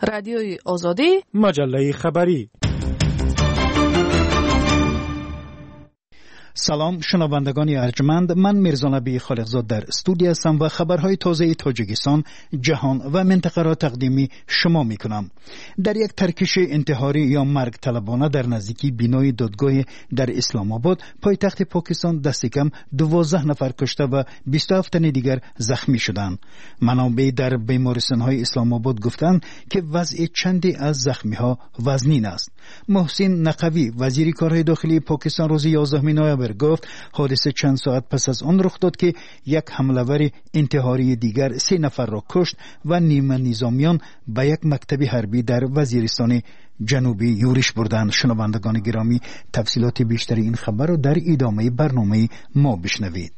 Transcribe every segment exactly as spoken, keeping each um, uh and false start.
رادیوی آزادی، مجله خبری. سلام شنوندگان ارجمند، من میرزا نبی خالقزاد در استودیو هستم و خبرهای تازه تاجیکستان، جهان و منطقه را تقدیم شما می کنم. در یک ترکش انتحاری یا مرگ طلبانه در نزدیکی بینای دادگاه در اسلام آباد، پایتخت پاکستان، دست کم دوازده نفر کشته و بیست و هفت تن دیگر زخمی شدند. منابع در بیمارستان‌های اسلام آباد گفتند که وضع چندی از زخمی‌ها وزنین است. محسن نقوی، وزیر کارهای داخلی پاکستان، روز یازدهم نوامبر گفت حادثه چند ساعت پس از آن رخ داد که یک حمله‌ور انتحاری دیگر سه نفر را کشت و نیمه نظامیان به یک مکتب حربی در وزیرستان جنوبی یورش بردند. شنوندگان گرامی، تفصیلات بیشتری این خبر را در ادامه برنامه ما بشنوید.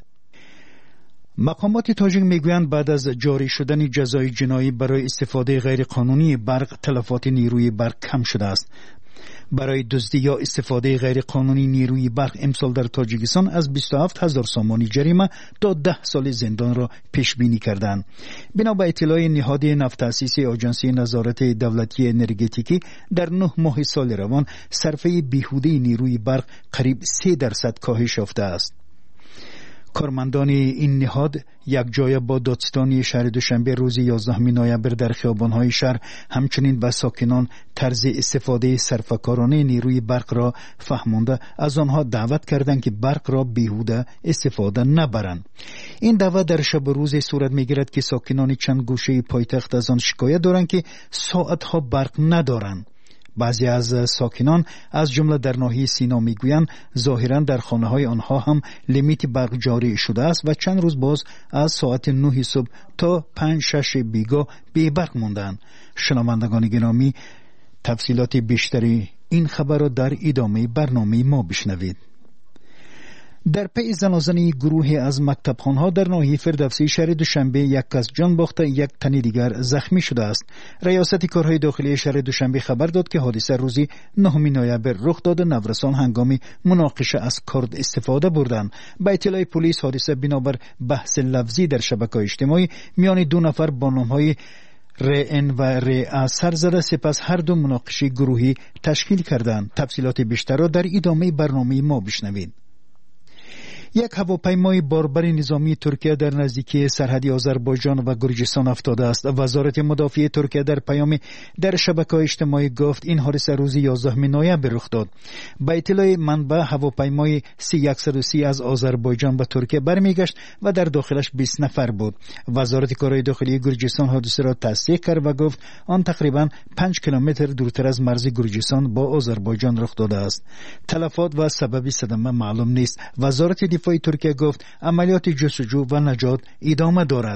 مقامات تاجیک میگویند بعد از جاری شدن جزای جنایی برای استفاده غیرقانونی برق، تلفات نیروی برق کم شده است. برای دزدی یا استفاده غیرقانونی نیروی برق امسال در تاجیکستان از بیست و هفت هزار سامانی جریمه تا ده سال زندان را پیش بینی کردند. بنا به اطلاع نهاد نفت تأسیس آژانس نظارت دولتی انرژتیکی، در نه ماه سال روان صرفه بیهوده نیروی برق قریب سه درصد کاهش یافته است. کارمندان این نهاد یک جای با دادستانی شهر دوشنبه روز یازدهم نوامبر در خیابان‌های شهر همچنین به ساکنان طرز استفاده صرفه‌کارانه نیروی برق را فهمانده از آنها دعوت کردند که برق را بیهوده استفاده نبرند. این دعوت در شب روز صورت می‌گیرد که ساکنان چند گوشه پایتخت از آن شکایت دارند که ساعت‌ها برق ندارند. بعضی از ساکنان از جمله در ناحیه سینا میگویند ظاهراً در خانه‌های آنها هم لیمیت برق جاری شده است و چند روز باز از ساعت نه صبح تا پنج شش بیگاه بی برق ماندند. شنوندگان گرامی، تفصیلات بیشتری این خبر را در ادامه برنامه ما بشنوید. در پی زنازنی گروهی از مکتبخانه‌ها در ناحیه فردوسی شهر دوشنبه یک کس جان باخته، یک تن دیگر زخمی شده است. ریاست کارهای داخلی شهر دوشنبه خبر داد که حادثه روزی نهم نوامبر رخ داد. نورسان هنگام مناقشه از کارد استفاده بردند. به اطلاع پلیس، حادثه بنابر بحث لفظی در شبکه‌های اجتماعی میان دو نفر با نام‌های رئن و رئا سر زده، سپس هر دو مناقشه گروهی تشکیل کردند. تفصیلات بیشتر را در ادامه برنامه ما بشنوید. یک هواپیمای باربر نظامی ترکیه در نزدیکی سرحد آذربایجان و گرجستان افتاده است. وزارت مدافع ترکیه در پیامی در شبکه‌های اجتماعی گفت این حادثه روز یازدهم نوامبر رخ داد. با اطلاع منبع، هواپیمای سی صد و سی از آذربایجان به ترکیه برمیگشت و در داخلش بیست نفر بود. وزارت کارهای داخلی گرجستان حادثه را تصدیق کرد و گفت آن تقریباً پنج کیلومتر دورتر از مرز گرجستان با آذربایجان رخ داده است. تلفات و سبب صدمه معلوم نیست. وزارت دفاع ترکیه گفت عملیات جستجو و نجات ادامه دارد.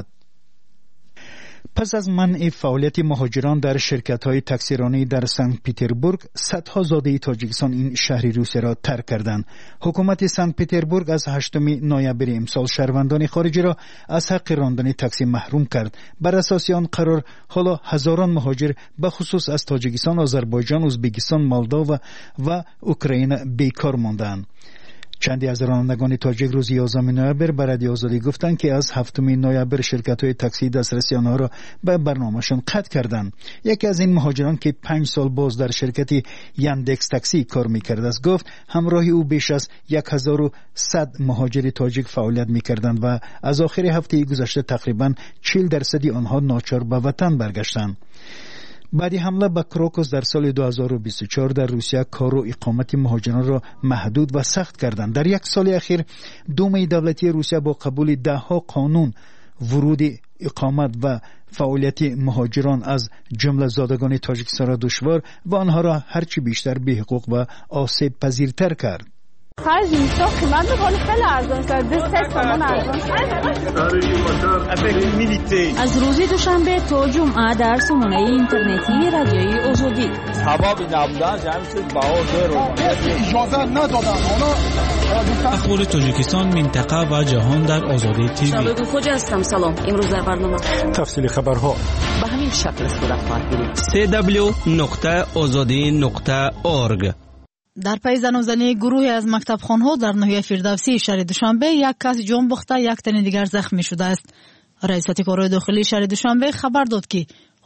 پس از منع فعالیت مهاجران در شرکت‌های تاکسیرانی در سنت پترزبورگ، صدها زاده تاجیکستان این شهر روسیه را ترک کردند. حکومت سنت پترزبورگ از هشتم نوامبر امسال شهروندان خارجی را از حق راندن تاکسی محروم کرد. بر اساس آن قرار حالا هزاران مهاجر به خصوص از تاجیکستان، آذربایجان، ازبکستان، مولداوا و, و اوکراین بیکار ماندند. چندی از رانندگان تاجیک روز یازدهم نوامبر به رادیو آزادی گفتند که از هفتم نوامبر شرکت‌های تاکسی دسترسی آنها را به برنامه‌شان قطع کردند. یکی از این مهاجران که پنج سال باز در شرکت یاندکس تاکسی کار می‌کرد است گفت همراه او بیش از هزار و صد مهاجر تاجیک فعالیت می‌کردند و از آخر هفته گذشته تقریباً چهل درصد آنها ناچار به وطن برگشتند. بعد حمله به کراکوس در سال دو هزار و بیست و چهار در روسیه کار و اقامت مهاجران را محدود و سخت کردند. در یک سال اخیر دوم دولتی روسیه با قبول ده ها قانون ورود، اقامت و فعالیت مهاجران از جمله زادگان تاجیکستان را دشوار و آنها را هرچی بیشتر بی حقوق و آسیب پذیرتر کرد. خرج اینستا قیمت می‌کنه خیلی ارزان شد. دست سامان ارزان از روز دوشنبه تا جمعه در سامانه اینترنتی رادیوی آزادی ثوابی نبودن جمعیت بهار رو اجازه ندادن. اخبار تاجیکستان، منطقه و جهان در آزادی تیوی. شباب خوج هستم. سلام. امروز در برنامه تفصیل خبرها به همین شکل صورت خواهد گرفت. سی دبلیو نقطه آزادی نقطه اورگ. در پی زنازنی گروهی از مکتبخانه‌ها در ناحیه فردوسی شهر دوشنبه، یک کس جان باخته، یک تن دیگر زخمی شده است. ریاست کارهای داخلی شهر دوشنبه خبر داد که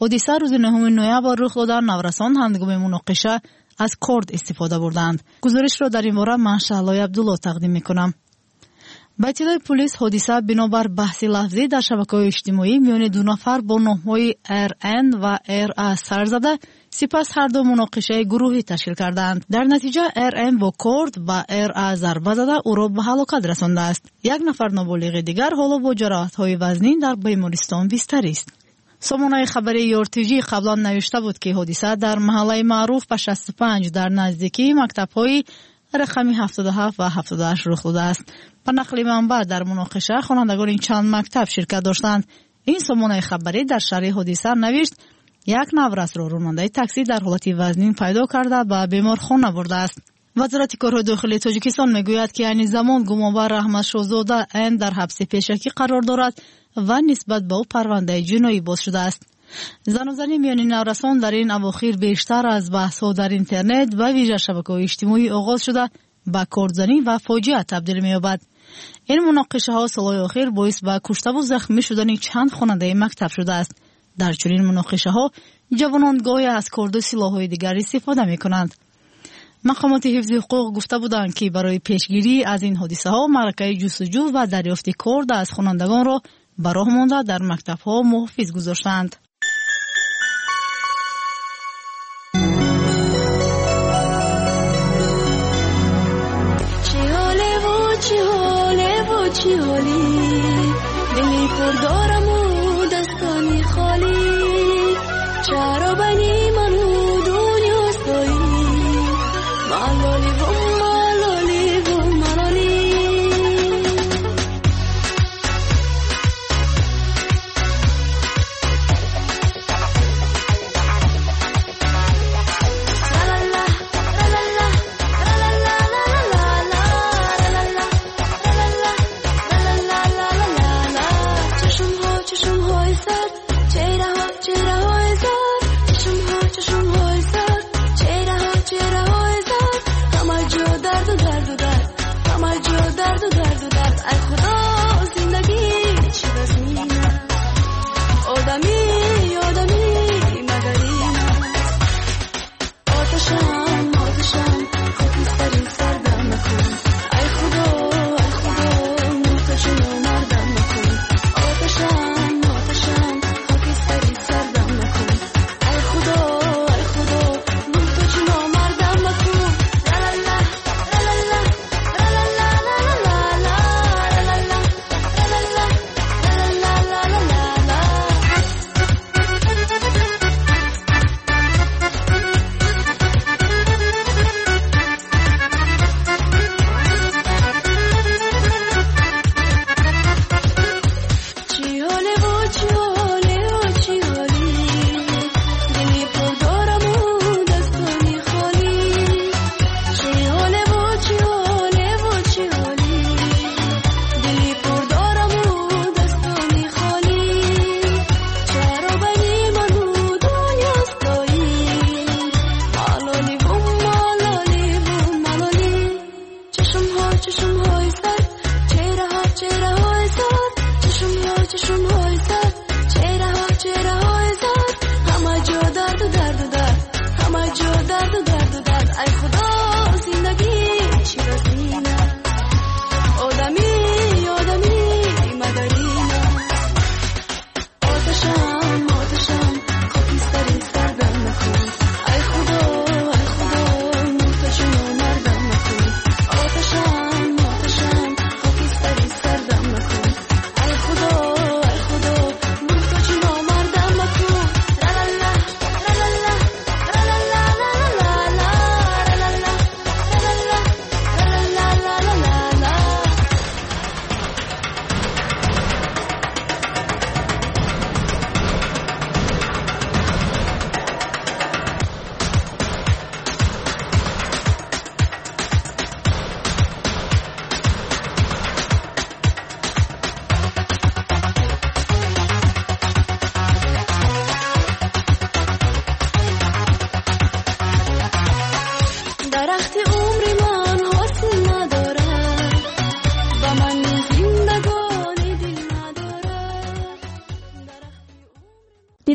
حادثه روز نهم نوامبر رخ داد. نورسان هنگام مناقشه از کورد استفاده بردند. گزارش را در این باره من شهلای عبدالله تقدیم میکنم. با اطلاع پلیس حادثه بنابر بحث لفظی در شبکه‌های اجتماعی میان دو نفر با نام‌های ار ان و ار ا سر زده، سپس هر دو مناقشه گروهی تشکیل کردند. در نتیجه ار ان با کورد و ار ا ضربه زده او را به هلاکت رسانده است. یک نفر نابالغ دیگر حالا با جراحت‌های وزنی در بیمارستان بستری است. سامانه خبری یورتیجی قبلا نوشته بود که حادثه در محله معروف به شصت و پنج در نزدیکی مکتب‌های رقمی هفتاد و هفت و هفتاد و هشت رخ داده است. به نقل منبع در مناقشه خوانندگان این چند مکتب شرکت داشتند. این سامانه خبری در شرح حادثه نوشت یک نورس را راننده تاکسی در حالت وزنین پیدا کرده به بیمارخانه برده است. وزارت کارهای داخلی تاجیکستان میگوید که این زمان گمانبر احمد شاهزاده ان در حبس پیشکی قرار دارد و نسبت به او پرونده جنایی باز شده است. زن و زنی میان نورسان در این اواخر بیشتر از بحث‌ها در اینترنت و ویژه شبکه‌های اجتماعی آغاز شده به کاردزنی و فاجعه تبدیل می‌یابد. این مناقشه ها سالهای اخیر باعث به کشته و زخمی شدن چند خواننده مکتب شده است. در چنین مناقشه ها جوانان گاهی از کارد و سلاح‌های دیگر استفاده می‌کنند. مقامات حفظ حقوق گفته بودند که برای پیشگیری از این حادثه ها معرکه جستجو و دریافت کارد از خوانندگان را به راه مانده در مکتب‌ها محافظ گذاشتند. چی حالی دلی پر دارم و دستانی خالی چرا بنی منو دنیا ستایی ملالی و ملالی و ملالی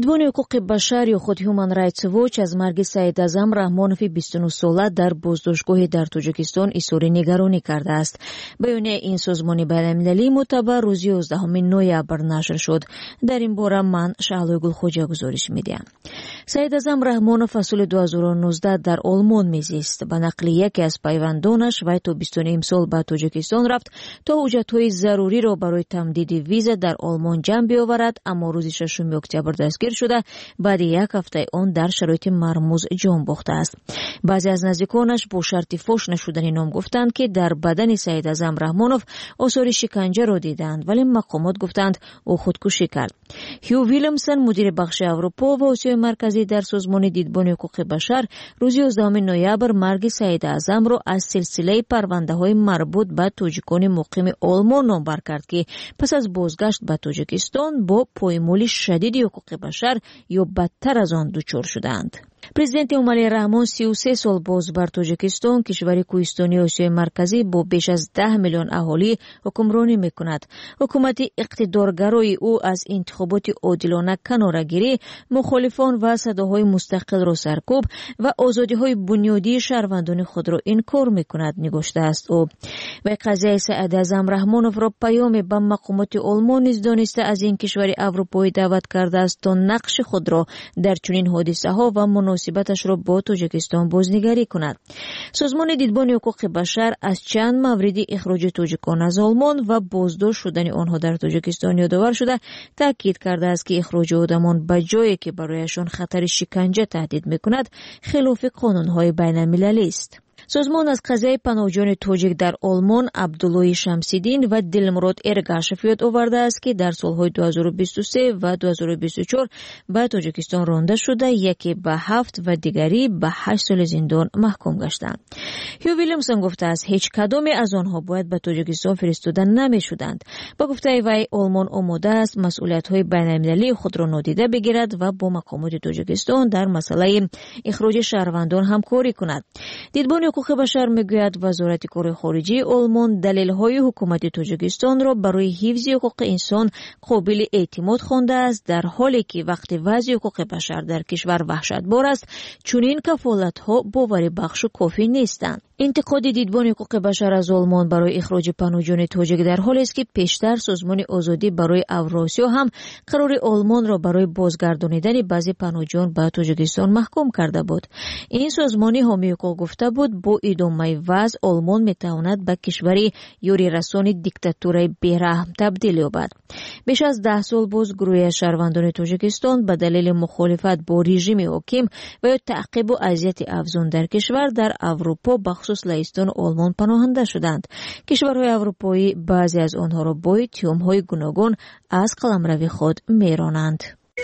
دیدبان حقوق بشر یا خود هیومن رایتس واچ از مرگ سعید اعظم رحمانوف بیست و نه ساله در بازداشتگاه در تاجیکستان اظهار نگرانی کرده است. بیانیه این سازمان بین‌المللی معتبر روز یازدهم نوامبر نشر شد. در این باره من شعله گلخوجا گزارش میدم. سعید اعظم رحمانوف سال دو هزار و نوزده در آلمان میزیست. به نقل یکی از پیوندانش وی تا بیست و نیم سال به تاجیکستان رفت تا حجت‌های ضروری را برای تمدید ویزا در آلمان جمع بیاورد، اما روز ششم اکتبر دستگیر شده. بعد یک هفته آن در شرایط مرموز جان باخته است. بعضی از نزدیکانش با شرط فحش نشدن نام گفتند که در بدن سعید اعظم رحمانوف آثار شکنجه را دیدند، ولی مقامات گفتند او خودکشی کرد. هیو ویلیامسون مدیر بخش اروپا و آسیای مرکزی در سازمان دیدبان حقوق بشر روز یازدهم نوامبر مرگ سعید اعظم را از سلسله پرونده‌های مربوط به تاجیکان مقیم آلمان نامبر کرد که پس از بازگشت به تاجیکستان با پایمال شدید حقوق بشر یا بدتر از آن دچار شدند. پرزیدنت امالی رحمان سی و سه سال باز بر تاجیکستان، کشور کوهستانی آسیای مرکزی با بیش از ده میلیون اهالی حکمرانی میکند. حکومت اقتدارگرای او از انتخابات عادلانه کناره‌گیری، مخالفان و صداهای مستقل را سرکوب و آزادی‌های بنیادی شهروندان خود را انکار میکند نگاشته است. او و قضیه سعید اعظم رحمانوف را پیام به مقامات آلمان نیز دانسته از این کشور اروپایی دعوت کرده است تا نقش خود را در چنین حادثه‌ها و مناسبتش را با تاجیکستان بازنگری کند. سازمان دیدبان حقوق بشر از چند مورد اخراج تاجیکان از آلمان و بازداشت شدن آنها در تاجیکستان یادآور شده تاکید کرده است که اخراج آدمان به جایی که برایشان خطر شکنجه تهدید میکند خلاف قانون‌های بین‌المللی است. سازمان از قضیه پناهجویان تاجیک در آلمان عبدالله شمسیدین و دلمراد ارگاشف یاد آورده است که در سالهای دو هزار و بیست و سه و دو هزار و بیست و چهار به تاجیکستان رانده شده، یکی به هفت و دیگری به هشت سال زندان محکوم گشتند. هیو ویلیامسون گفته است هیچ کدام از آنها باید به تاجیکستان فرستاده نمی شدند. با گفته وی آلمان آماده است مسئولیت‌های بین‌المللی خود را نادیده بگیرد و با مقامات تاجیکستان در مسئله اخراج شهروندان همکاری کند. دیدبان حقوق بشر میگوید وزارت کار خارجه آلمان دلیل‌های حکومت تاجیکستان را برای حفظ حقوق انسان قابل اعتماد خوانده است، در حالی که وقتی وضع حقوق بشر در کشور وحشتبار است چنین کفالت‌ها باور بخش و کافی نیستند. انتقاد دیدبان حقوق بشر از آلمان برای اخراج پناهجویان تاجیک در حالی است که پیشتر سازمان آزادی برای اوراسیا هم قرار آلمان را برای بازگردانیدن بعضی پناهجویان به تاجیکستان محکوم کرده بود. این سازمان حامی حقوق گفته بود با ادامه وضع آلمان میتواند به کشوری یاری رسان دیکتاتوری بیرحم تبدیل یابد. بیش از ده سال باز گروه شهروندان تاجیکستان به دلیل مخالفت با رژیم حاکم و یا تعقیب و اذیت افزون در کشور در اروپا بخصوص لهستان آلمان پناهنده شدند. کشورهای اروپایی بعضی از آنها را با اتهام‌های گوناگون از قلمرو خود میرانند.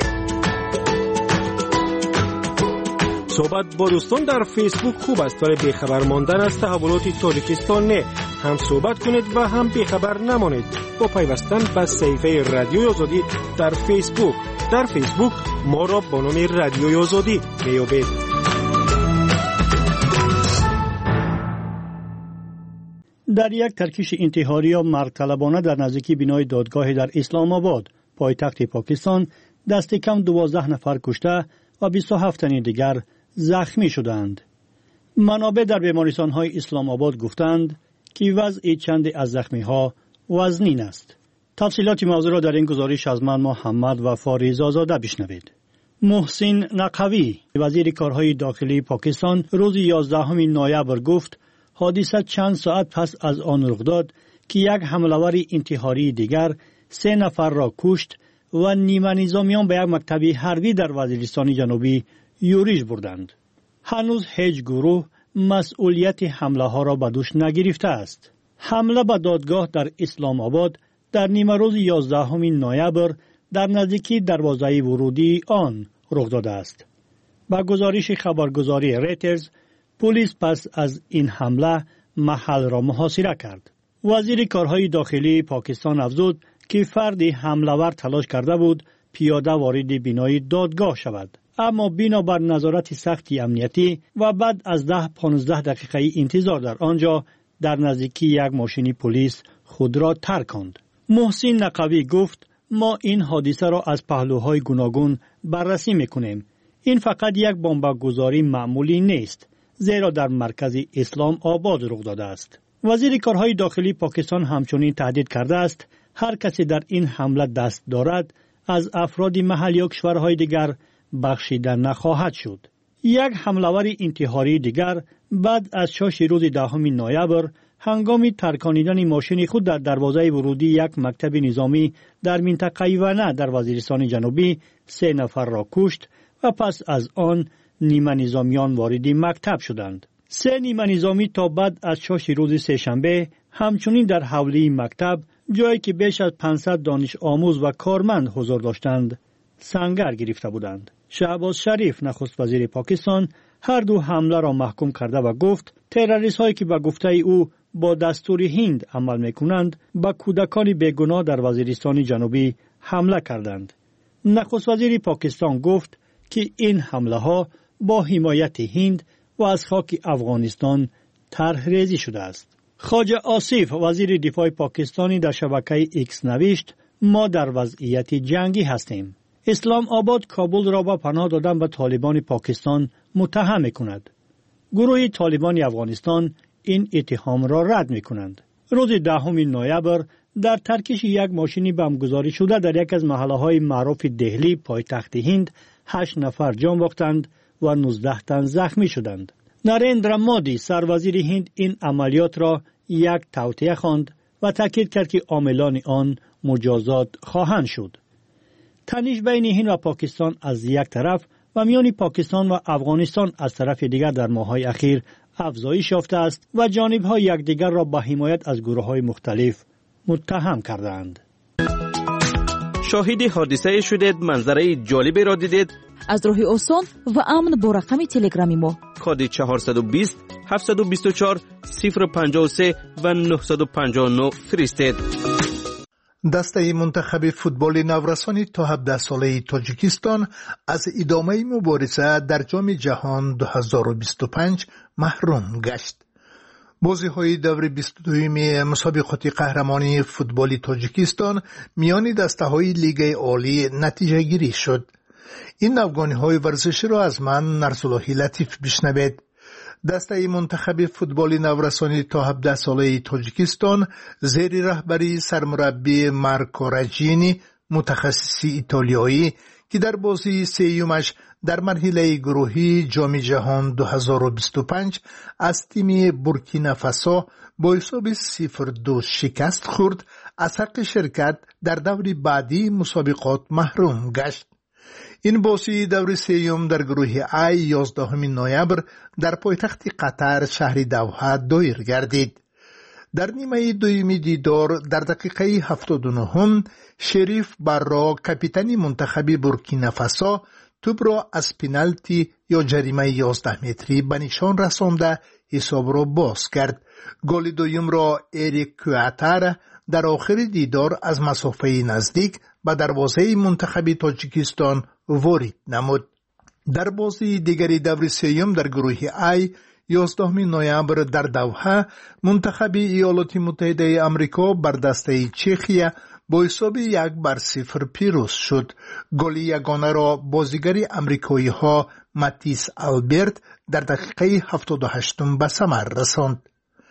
صحبت با دوستان در فیسبوک خوب است، ولی بیخبر ماندن از تحولات تاجیکستان نه. هم صحبت کنید و هم بیخبر نمانید با پیوستن به صفحه رادیوی آزادی در فیسبوک. در فیسبوک ما را با نام رادیوی آزادی میابید. در یک ترکیش انتحاری یا مرگ‌طلبانه در نزدیکی بینای دادگاه در اسلام آباد، پایتخت پاکستان، دست کم دوازده نفر کشته و بیست و هفت تن دیگر زخمی شدند. منابع در بیمارستان‌های اسلام آباد گفتند که وضع چند از زخمی‌ها وزنین است. تفصیلات موضوع را در این گزارش از من محمد و فاریز آزاده بشنوید. محسن نقوی، وزیر کارهای داخلی پاکستان، روز یازدهم نوامبر گفت حادثه چند ساعت پس از آن رخ داد که یک حمله‌آور انتحاری دیگر سه نفر را کشت و نیمه نظامیان به یک مکتب حربی در وزیرستان جنوبی یورش بردند. هنوز هیچ گروه مسئولیت حمله ها را به دوش نگرفته است. حمله به دادگاه در اسلام آباد در نیمه روز یازدهم نوامبر در نزدیکی دروازه ورودی آن رخ داده است. با گزارش خبرگزاری ریترز، پلیس پس از این حمله محل را محاصره کرد. وزیر کارهای داخلی پاکستان افزود که فردی حمله‌آور تلاش کرده بود پیاده وارد بینای دادگاه شود، اما بنابر نظارت سختی امنیتی و بعد از ده پانزده دقیقه انتظار در آنجا در نزدیکی یک ماشین پلیس خود را ترک کند. محسن نقوی گفت ما این حادثه را از پهلوهای گوناگون بررسی میکنیم. این فقط یک بمبگذاری معمولی نیست، زیرا در مرکز اسلام آباد رخ داده است. وزیر کارهای داخلی پاکستان همچنین تهدید کرده است هر کسی در این حمله دست دارد از افراد محلی و کشورهای دیگر بخشیده نخواهد شد. یک حمله‌ور انتحاری دیگر بعد از شش روز دهم نوامبر هنگام ترکانیدن ماشین خود در دروازه ورودی یک مکتب نظامی در منطقه ونه در وزیرستان جنوبی سه نفر را کشت و پس از آن نیمه نظامیان وارد مکتب شدند. سه نیمه نظامی تا بعد از شش روز سه‌شنبه همچنین در حوله مکتب، جایی که بیش از پانصد دانش آموز و کارمند حضور داشتند، سنگر گرفته بودند. شهباز شریف نخست وزیر پاکستان هر دو حمله را محکوم کرده و گفت تروریست هایی که به گفته او با دستور هند عمل میکنند به کودکان بیگناه در وزیرستان جنوبی حمله کردند. نخست وزیر پاکستان گفت که این حمله ها با حمایت هند و از خاک افغانستان طرح ریزی شده است. خواجه آصف وزیر دفاع پاکستانی در شبکه ایکس نوشت ما در وضعیت جنگی هستیم. اسلام آباد کابل را به پناه دادن به طالبان پاکستان متهم می‌کند. گروه طالبان افغانستان این اتهام را رد می‌کنند. روز دهم نوامبر در ترکش یک ماشین بمبگذاری شده در یک از محله‌های معروف دهلی پایتخت هند هشت نفر جان باختند و نوزده تن زخمی شدند. نریندرا مودی سروزیر هند این عملیات را یک توطئه خواند و تاکید کرد که عاملان آن مجازات خواهند شد. تنش بین هند و پاکستان از یک طرف و میان پاکستان و افغانستان از طرف دیگر در ماه‌های اخیر افزایش یافته است و جانب‌ها یکدیگر را به حمایت از گروه‌های مختلف متهم کردند. شاهد حادثه شدید، منظره جالبی را دیدید؟ از راه آسان و امن با رقم تلگرامی ما کد چهارصد و بیست هفتصد و بیست و چهار صفر پنجاه و سه و نهصد و پنجاه و نه فرستید. دسته منتخب فوتبال نورسانی تا هفده ساله تاجیکستان از ادامه مبارزه در جام جهان دو هزار و بیست و پنج محروم گشت. بازی‌های دور بیست و دوم مسابقات قهرمانی فوتبال تاجیکستان میان دسته‌های لیگ عالی نتیجه گیری شد. این افغانی‌های ورزشی را از من نرسالله لطیف بشنوید. دسته منتخب فوتبال نورسانی تا هفده ساله تاجیکستان زیر رهبری سرمربی مارکو راجینی متخصص ایتالیایی که در بازی سیومش در مرحله گروهی جام جهان دو هزار و بیست و پنج از تیم بورکینافاسو با حساب صفر دو شکست خورد، از حق شرکت در دور بعدی مسابقات محروم گشت. این بازی دور سیوم در گروه ای یازدهم نوامبر در پایتخت قطر شهر دوحه دایر گردید. در نیمه دومی دیدار در دقیقه هفتاد و نه شریف برا کاپیتان منتخب بورکینافاسو توپ را از پنالتی یا جریمه یازده متری به نشان رسانده حساب را باز کرد. گل دوم را اریک کواتر در آخر دیدار از مسافه نزدیک به دروازه منتخب تاجیکستان وارد نمود. در بازی دیگری دور سیوم در گروه ای یازدهم نوامبر در دوحه منتخب ایالات متحده آمریکا بر دسته چخیه با حساب یک بر صفر پیروز شد. گل یگانه را بازیگر آمریکایی ها ماتیس آلبرت در دقیقه هفتاد و هشت به ثمر رساند.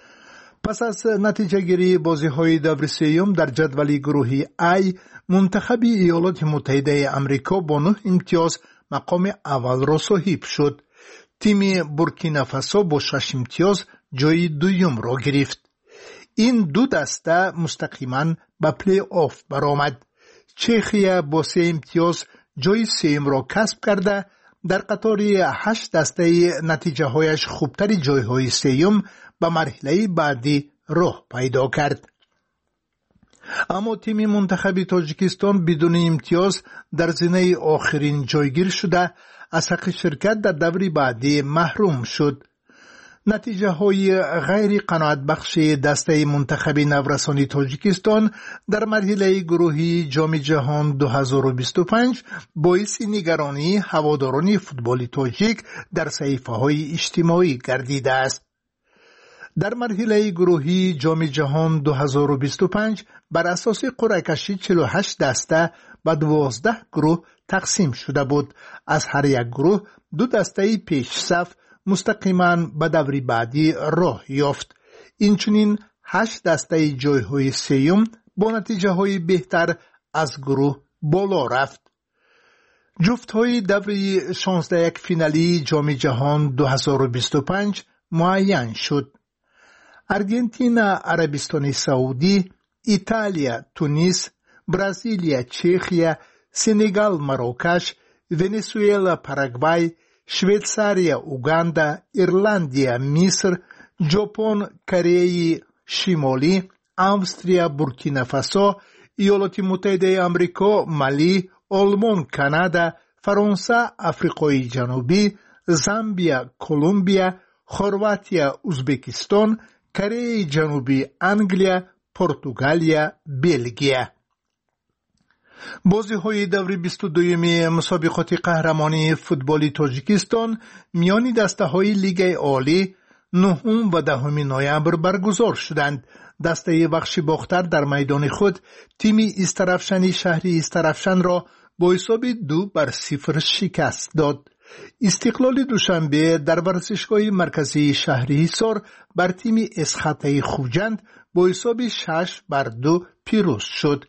پس از نتیجه گیری بازی های دور سیوم در جدول گروهی ای منتخب ایالات متحده آمریکا با نه امتیاز مقام اول را صاحب شد. تیم بورکینافاسو با شش امتیاز جای دوم را گرفت. این دو دسته مستقیما به پلی آف برآمد. چخیه با سه امتیاز جای سوم را کسب کرده در قطار هشت دسته نتیجه هایش خوبتر جای های سوم به مرحله بعدی راه پیدا کرد. اما تیم منتخب تاجیکستان بدون امتیاز در زینه آخرین جایگیر شده از حق شرکت در دور بعدی محروم شد. نتیجه های غیر قناعت بخش دسته منتخب نورسانی تاجیکستان در مرحله گروهی جام جهان دو هزار و بیست و پنج باعث نگرانی هواداران فوتبال تاجیک در صحیفه های اجتماعی گردیده است. در مرحله گروهی جام جهان دو هزار و بیست و پنج بر اساس قرعه کشی چهل و هشت دسته به دوازده گروه تقسیم شده بود. از هر یک گروه دو دسته پیش صف مستقیما به دور بعدی راه یافت. اینچنین هشت دسته جایهای سیوم با نتیجه های بهتر از گروه بالا رفت. جفت های دوری شانزده یک فینالی جام جهان دو هزار و بیست و پنج معین شد. ارژانتین، عربستان سعودی، ایتالیا، تونس، برزیلیا، چخیا، سنگال، مراکش، ونزوئلا، پاراگوای، شویتساریا، اوگاندا، ایرلندیا، مصر، ژاپن، کره شمالی، استرالیا، بورکینافاسو، ایالات متحده آمریکا، مالی، آلمان، کانادا، فرانسه، آفریقای جنوبی، زامبیا، کلمبیا، خرواتیا، ازبکستان، کره جنوبی، انگلیا، پرتغالیا، بلژیک. بازی های دوری بیست و دومی مسابقات قهرمانی فوتبال تاجیکستان میان دسته های لیگ عالی نهم و دهم نوامبر برگزار شدند. دسته بخش باختر در میدان خود تیم استرافشانی شهری استرافشان را با حساب دو بر صفر شکست داد. استقلال دوشنبه در ورزشگاه مرکزی شهری حصار بر تیم اسخطه خوجند با حساب شش بر دو پیروز شد.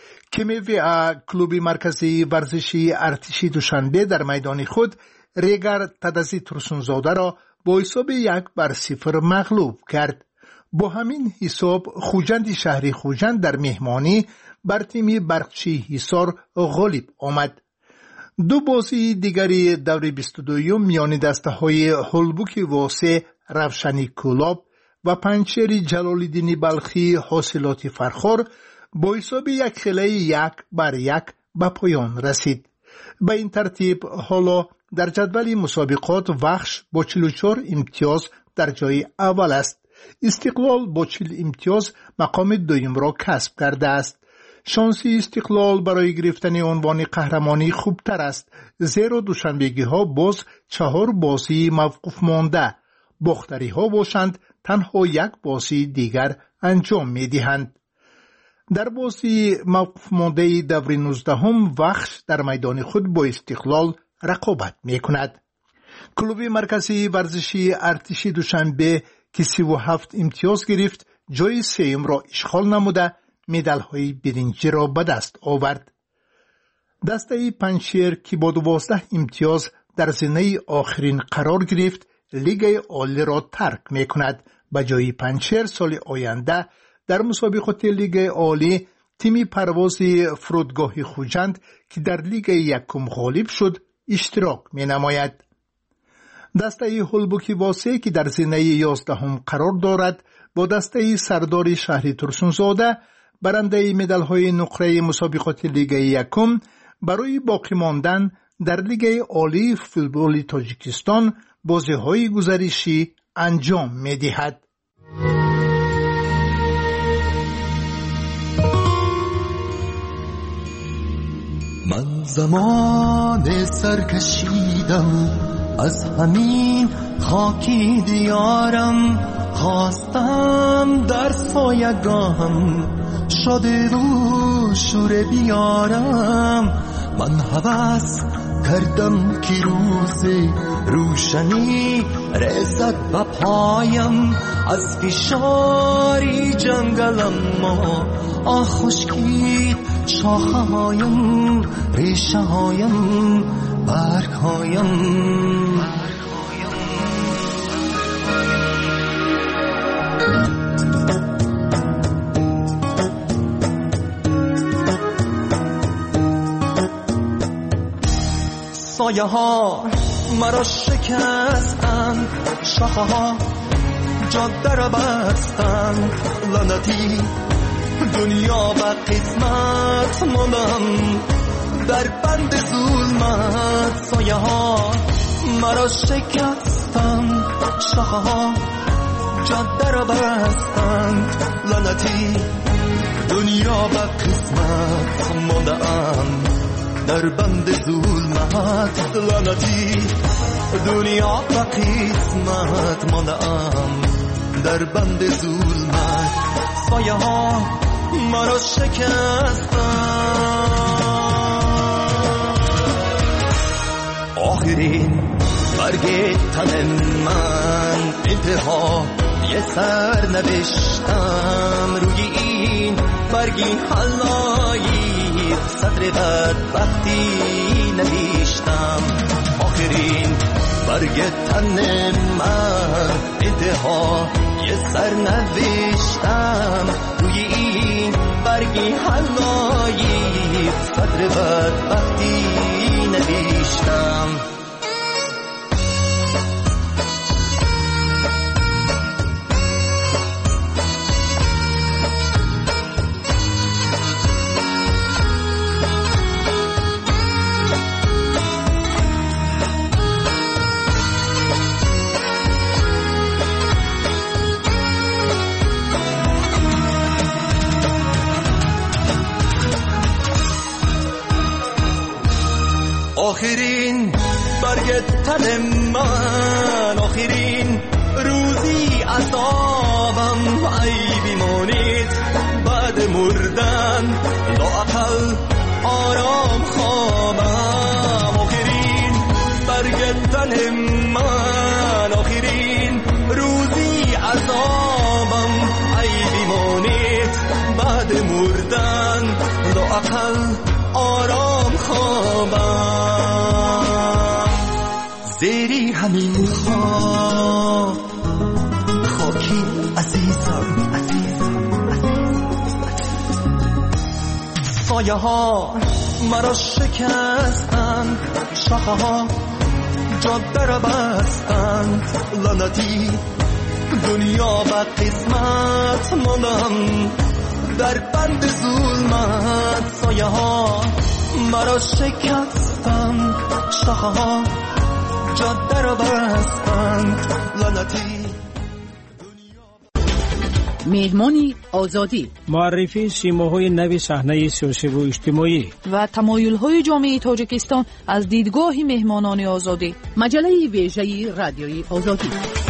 کمیویا کلوب مرکزی ورزشی ارتشی دوشنبه در میدان خود ریگر تدزی ترسونزاده را با حساب یک بر صفر مغلوب کرد. با همین حساب خوجند شهری خوجند در مهمانی بر تیم برقچی حصار غالب آمد. دو بازی دیگری دوری بیست و دوم میان دسته های هولبوک واسه روشنی کلاب و پنچری جلال‌الدین بلخی حاصلات فرخار با حساب یک خیلی یک بر یک به پایان رسید. به این ترتیب حالا در جدول مسابقات وخش با چهل و چهار امتیاز در جای اول است. استقلال با چهل امتیاز مقام دویم را کسب کرده است. شانسی استقلال برای گرفتن عنوان قهرمانی خوبتر است، زیرا دوشنبگی ها باز چهار بازی موقوف مانده. باختری ها باشند تنها یک بازی دیگر انجام می دهند. در بازی موقوف مانده دور نوزدهم وخش در میدان خود با استقلال رقابت می کند. کلوب مرکزی ورزشی ارتشی دوشنبه که سی و هفت امتیاز گرفت جای سیم را اشغال نموده مدال های برنجی را به دست آورد. دسته پنشیر که با دوازده امتیاز در زینه آخرین قرار گرفت لیگ عالی را ترک می کند. به جای پنشیر سال آینده در مسابقات لیگ عالی تیم پرواز فرودگاه خوجند که در لیگ یکم غالب شد اشتراک می نماید. دسته هولبوکی واسه که در زینه یازدهم قرار دارد با دسته سردار شهری ترسونزاده برنده مدال های نقره مسابقات لیگ یکم برای باقی ماندن در لیگ عالی فوتبال تاجیکستان بازی های گزارشی انجام می دهد. من زمان سرکشیدم از همین خاکی دیارم، خواستم در سایگاهم شده رو شوره بیارم. من هوس کردم که روز روشنی رسد به پایم، از فشاری جنگلم ما آه خشکید شاخه هایم، ریشه هایم، برگ هایم. سایه ها مرا شکستند، شاخه ها جاده را بستند، لعنتی دنیا به قسمت ماندم در بند ظلمت. سایه ها مرا شکستند، شاخه ها جاده را بستند، لعنتی دنیا به قسمت ماندم در بند ظلمت. لعنتی دنیا به قسمت ماندم در بند ظلمت سایه ها مرا شکستن. آخرین برگ تن من انتها یه سر نوشتم روی این برگی حلایی صدر بدبختی نوشتم. آخرین برگ تن من انتها یه سر نوشتم روی این برگی حلایی صدر بدبختی نوشتم. آخرین برگ تن من آخرین روزی عذابم ای بیمانید بعد مردن لااقل آرام خوابم. آخرین برگ تن من آخرین روزی عذابم ای بیمانید بعد مردن لااقل آرام خوابم. زیری همین خواب خاکی عزیزم عزیزم سایه ها مرا شکستند شاخه ها جاده را بستند لعنتی دنیا و قسمت ماندم در بند ظلمت سایه ها مرا شکستند شاخه ها جاده را بستند لعنتی. میهمانی آزادی، معرفی سیماهای نو صحنه سیاسی و اجتماعی و تمایل‌های جامعه تاجیکستان از دیدگاه مهمانان آزادی. مجله ویژه رادیوی آزادی.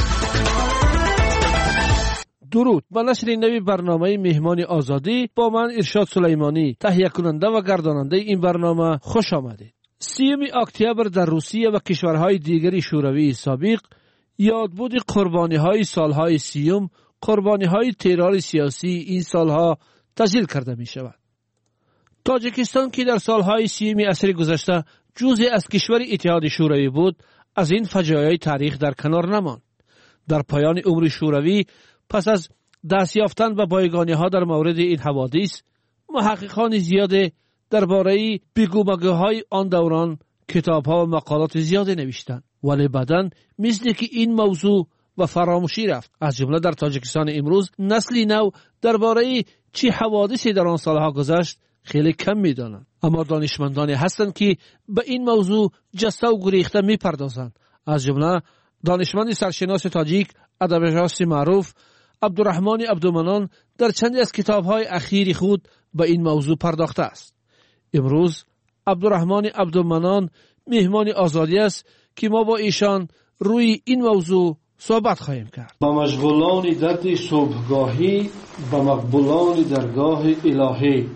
درود، با نشر نوی برنامه مهمان آزادی با من ارشاد سلیمانی تهیه کننده و گرداننده این برنامه خوش آمدید. سیوم اکتبر در روسیه و کشورهای دیگری شوروی سابق یادبود قربانی‌های سالهای سیوم، قربانی‌های ترور سیاسی این سالها تسجیل کرده می شود. تاجیکستان که در سالهای سیوم عصر گذشته جزء از کشور اتحاد شوروی بود، از این فجایع تاریخ در کنار نماند. در پایان عمر شوروی پس از دست یافتن به بایگانی‌ها در مورد این حوادث، محققان زیاد درباره بیگومگوهای آن دوران کتاب‌ها و مقالات زیاد نوشتند، ولی بعداً مثل که این موضوع و فراموشی رفت. از جمله در تاجیکستان امروز نسلی نو درباره چه حوادثی در آن سالها گذشت خیلی کم می‌دانند، اما دانشمندانی هستند که به این موضوع جسته و گریخته می‌پردازند. از جمله دانشمند سرشناس تاجیک ادبیات معروف عبدالرحمن عبدالمنان در چندی از کتاب‌های اخیر خود به این موضوع پرداخته است. امروز عبدالرحمن عبدالمنان مهمان آزادی است که ما با ایشان روی این موضوع صحبت خواهیم کرد. با مشغولان درد صبحگاهی، با مقبولان درگاه الهی،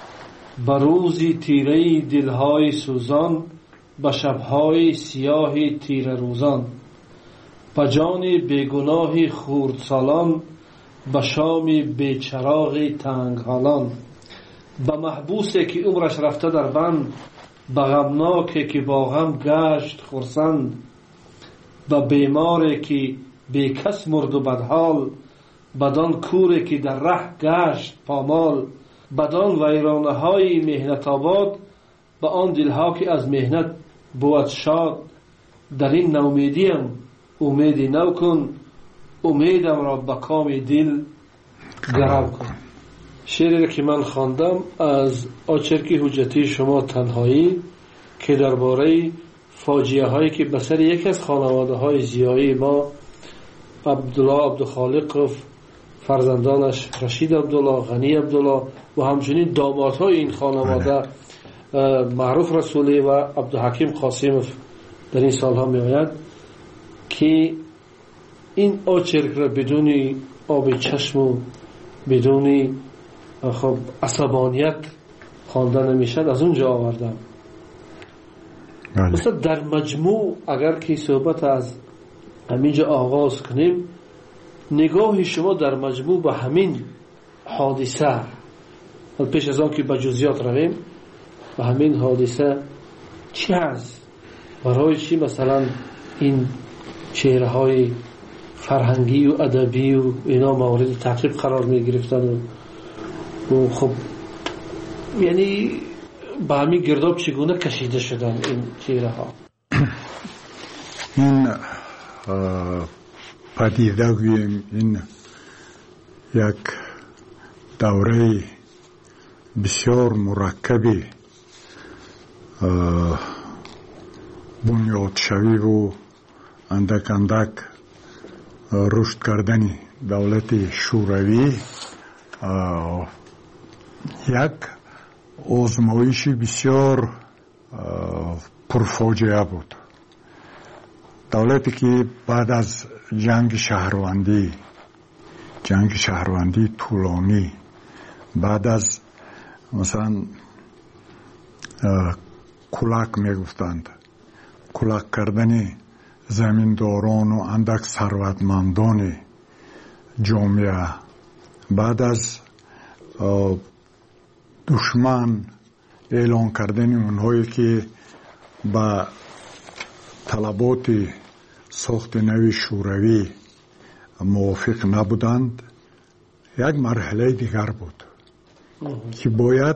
با روزی تیره دلهای سوزان، با شبهای سیاه تیره روزان، با جان بیگناه خردسالان، با شام بیچراغ تنگ حالان، با محبوسی که عمرش رفته در بند، با غمناکی که با غم گشت خرسند، با بیماری که بی کس مرد و بدحال، بدان کوری که در ره گشت پامال، بدان ویرانه های مهنت آباد، با آن دلها که از مهنت بود شاد. در این نومیدیم امیدی نو کن، امیدم را به کام دل گرم کن. شعری که من خواندم از آچرکی حجتی شما تنهایی که درباره فاجعه هایی که به سر یکی از خانواده های زیایی ما عبدالله عبدالخالق و فرزندانش رشید عبدالله، غنی عبدالله و همچنین دامادهای این خانواده معروف رسولی و عبدالحکیم قاسمov در این سالها می آید که این آچرک را بدون آب چشم و بدون خب عصبانیت خوانده نمیشد، از اونجا آوردم. مثلا در مجموع اگر که صحبت از همینجا آغاز کنیم، نگاه شما در مجموع به همین حادثه، پیش از آن که به جزئیات رویم، به همین حادثه چی هست؟ برای چی مثلا این چهره های فرهنگی و ادبی و اینا مورد تعقیب قرار می گرفتن و خب یعنی به همین گرداب چگونه کشیده شدن این چهره ها؟ این پدیده گوییم این یک دوره بسیار مرکبی بنیاد شوی و اندک اندک رشد کردن دولت شوروی یک آزمایش بسیار پرفاجعه بود. دولتی که بعد از جنگ شهروندی جنگ شهروندی طولانی، بعد از مثلا کلک میگفتند، کلک کردن زمینداران و اندک ثروتمندان جامعه، بعد از دشمن اعلان کردن اونهایی که با طلبات ساخت نوی شوروی موافق نبودند، یک مرحله دیگر بود که باید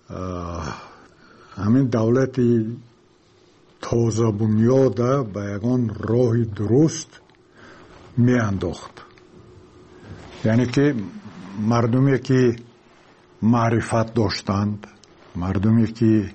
همین دولت تازه بنیاده به یگان راه درست می انداخت. یعنی که مردمی که معرفت داشتند، مردمی که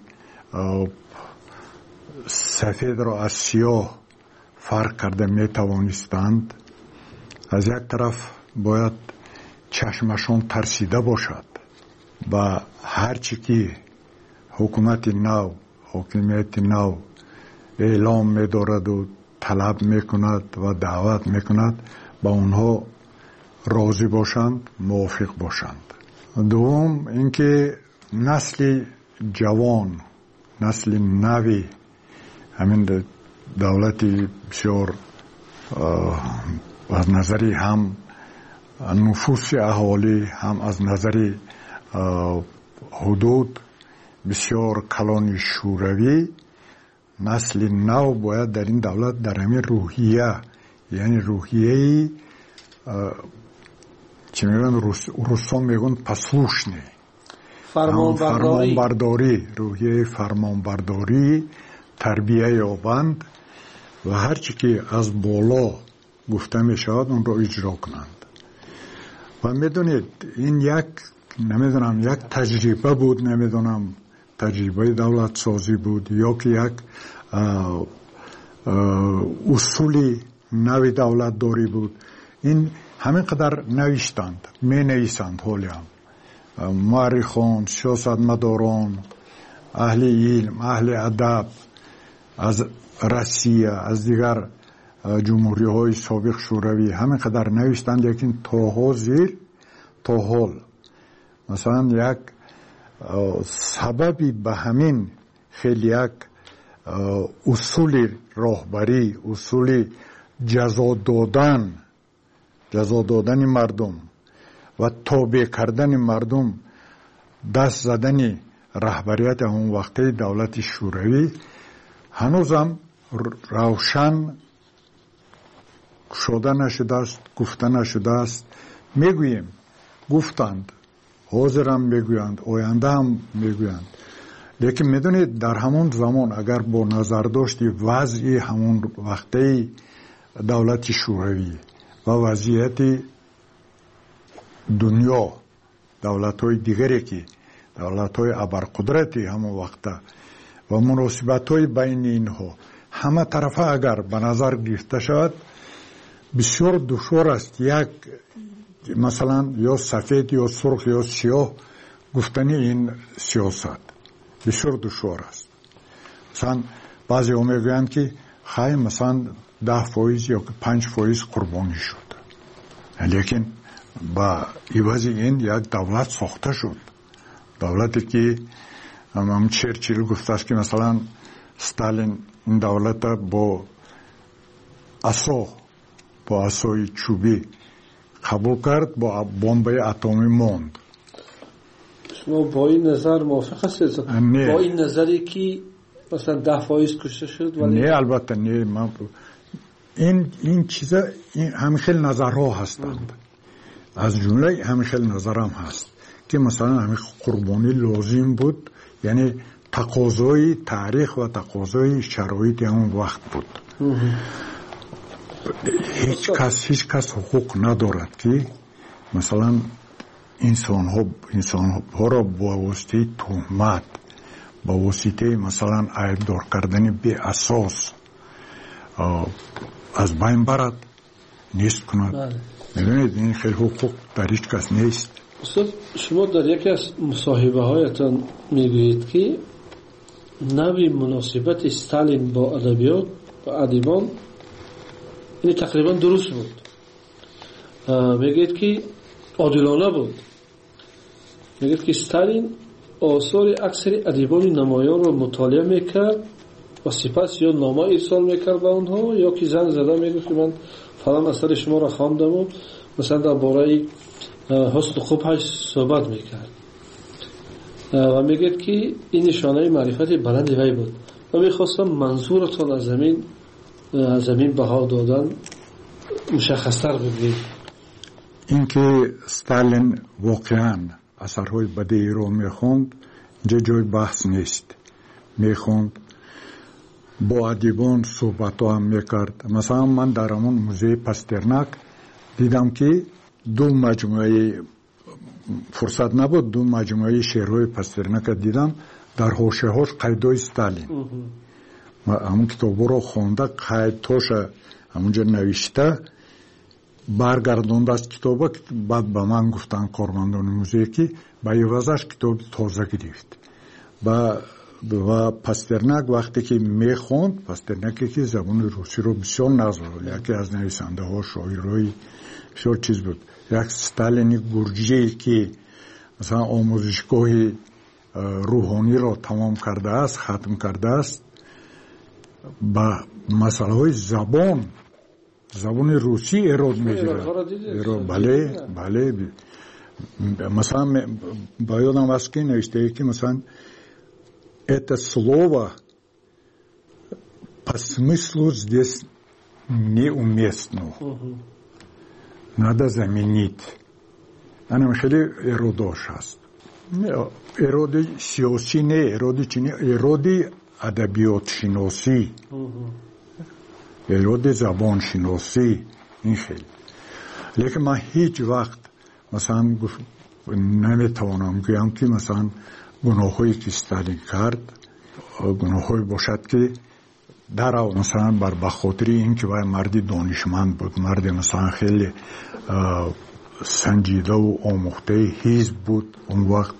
سفید را از سیاه فرق کرده می توانستند، از یک طرف باید چشمشون ترسیده باشد و هرچی که حکومت نو، حکومت نو اعلام می دارد و طلب می کند و دعوت می کند با اونها راضی باشند، موافق باشند. دوم اینکه نسل جوان، نسل نوی، همین دولت بسیار از نظری هم نفوس اهالی هم از نظری حدود بسیار کلان شوروی، نسل نو باید در این دولت در همین روحیه، یعنی روحیه چی میگن روسان میگن پسلوشنی، فرمانبرداری، روحیه فرمانبرداری تربیه یابند و هرچی که از بالا گفته می شود اون را اجرا کنند. و میدونید این یک نمیدونم یک تجربه بود، نمیدونم تجربه دولت سازی بود یا که یک اصولی نوی دولت داری بود. این همین قدر نوشتند، می نویسند حالی هم مورخان، سیاستمداران، اهل علم، اهل ادب از روسیه، از دیگر جمهوری های سابق شوروی همین قدر نوشتند، لیکن تا حاضر تا حال مثلا یک سببی به همین خیلی یک اصول راهبری، اصول جزا دادن جزا دادن مردم و تابع کردن مردم، دست زدن رهبریت اون وقتی دولت شوروی هنوزم روشن شده نشده است، گفته نشده است. میگوییم گفتند، حاضرم میگویند، آینده هم میگویند، لیکن میدونید در همون زمان اگر با نظر داشتی وضعی همون وقتی دولت شوروی و وضعیت دنیا، دولت های دیگری که دولت های ابرقدرتی همون وقت و مناسبت های بین اینها همه طرفه اگر به نظر گرفته شد، بسیار دشوار است یک مثلا یا سفید یا سرخ یا سیاه گفتنی این سیاست بسیار دشوار است. مثلا بعضی ها میگویند که خیلی مثلا ده فایز یا پنج فایز قربانی شد. لیکن با عوض این یک دولت ساخته شد. دولتی که هم چرچیل گفته است که مثلا ستالین این دولت با اسو با اسوی چوبی قبول کرد، با بمب اتمی ماند. شما با این نظر موافق هستید؟ با این نظری که مثلا ده فایز کشته شد؟ ولی نه البته نه. من این این چیزا این همین خیلی نظرها هستند. از جمله همین خیلی نظرم هست که مثلا همین قربانی لازم بود، یعنی تقاضای تاریخ و تقاضای شرایط همون وقت بود. هیچ کس هیچ کس حقوق ندارد که مثلا انسان ها انسان ها را با واسطه تهمت، با واسطه مثلا عیبدار کردن بی اساس از بین برد، نیست کند. میدونید این خیلی حقوق در هیچ کس نیست. استاد شما در یکی از مصاحبه هایتان میگویید که نوع مناسبت استالین با ادبیات و ادیبان این تقریبا درست بود. میگید که عادلانه بود. میگید که استالین آثار اکثر ادیبان نمایان را مطالعه میکرد و سپس یا نامه ارسال میکرد به اونها یا که زنگ زده میگفت که من فلان اثر شما را خواندم و مثلا درباره حسن خوبش صحبت میکرد و میگید که این نشانه معرفت بلند وی بود. و میخواستم منظورتان از زمین از زمین بها دادن مشخصتر بگید. اینکه ستالین واقعا اثرهای بدی رو میخوند اینجا جای بحث نیست. میخوند، با ادیبان صحبت هم میکرد. مثلا من در همون موزه پاسترناک دیدم که دو مجموعه فرصت نبود، دو مجموعه شعرهای پاسترناک دیدم، در حاشیه هاش قیدای ستالین. همون کتاب رو خونده، قیدهاش همونجا نوشته، برگردونده از کتاب. بعد به من گفتن کارمندان موزه که به عوضش کتاب تازه گرفت. و و پاسترناک وقتی که میخوند، پاسترناکی که زبان روسی رو بسیار نزد، یکی از نویسنده ها شاعرای بسیار چیز بود. یک ستالینی گرجی که مثلا آموزشگاه روحانی را تمام کرده است، ختم کرده است، با مسئله های زبان زبان روسی ایراد میگیره. بله بله. مثلا با یادم است که نوشته که مثلا это слово по смыслу здесь неуместно. Надо заменить. Она خیلی اراداش هست. اراده سیاسی نه، اراده چی نه، اراده ادبیات شناسی، اراده زبان شناسی. این خیلی. لیکن من هیچ وقت مثلا نمیتوانم بگم که مثلا گناهایی که ستالین کرد گناهایی باشد که در او مثلا بر بخاطر این که وای مردی دانشمند بود، مرد مثلا خیلی سنجیده و آموخته حزب بود، اون وقت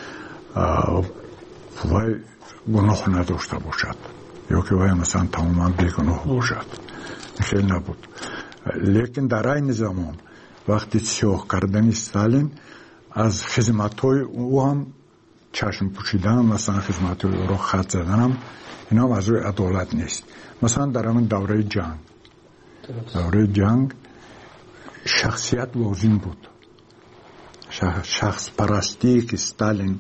وای گناه نداشته باشد یا که وای مثلا تماما بیگناه باشد. خیلی نبود. لیکن در این زمان وقتی سیاه کردن ستالین از خدمت‌های او هم چشم پوشیدن، مثلا خدمت او را خط زدنم، اینا هم از روی عدالت نیست. مثلا در همین دوره جنگ دوره جنگ شخصیت لازم بود. شخص پرستی که ستالین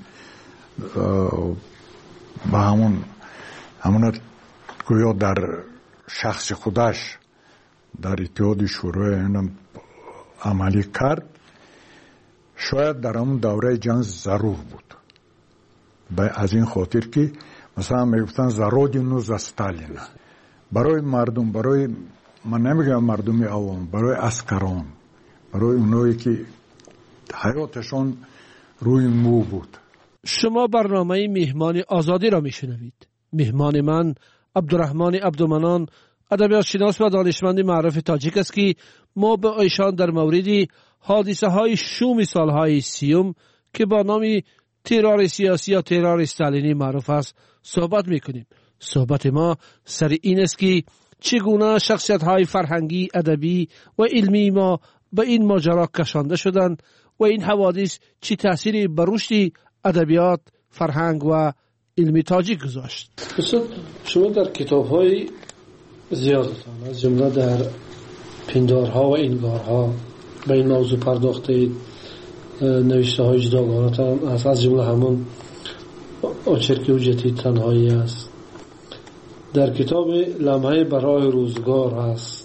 با همون همون گویا در شخص خودش در اتحاد شوروی عملی کرد، شاید در همون دوره جنگ ضرور بود. از این خاطر که مثلا میگفتن زرودینو ز ستالین، برای مردم، برای من نمیگم مردم عوام، برای عسکران، برای اونایی که حیاتشون روی مو بود. شما برنامه مهمان آزادی را میشنوید. مهمان من عبدالرحمن عبدالمنان، ادبیات شناس و دانشمند معروف تاجیک است که ما به ایشان در مورد حادثه های شوم سالهای سیوم که با نام ترور سیاسی یا ترور استالینی معروف است صحبت میکنیم. صحبت ما سر این است که چگونه شخصیت‌های فرهنگی، ادبی و علمی ما به این ماجرا کشانده شدند و این حوادث چه تأثیری بر رشد ادبیات، فرهنگ و علمی تاجیک گذاشت؟ شما در کتاب‌های زیادتان از جمله در پندارها و انگارها به این موضوع پرداختید. نوشته های جداگانه‌تان از از جمله همون آچرکی حجتی تنهایی است. در کتاب لمحه برای روزگار است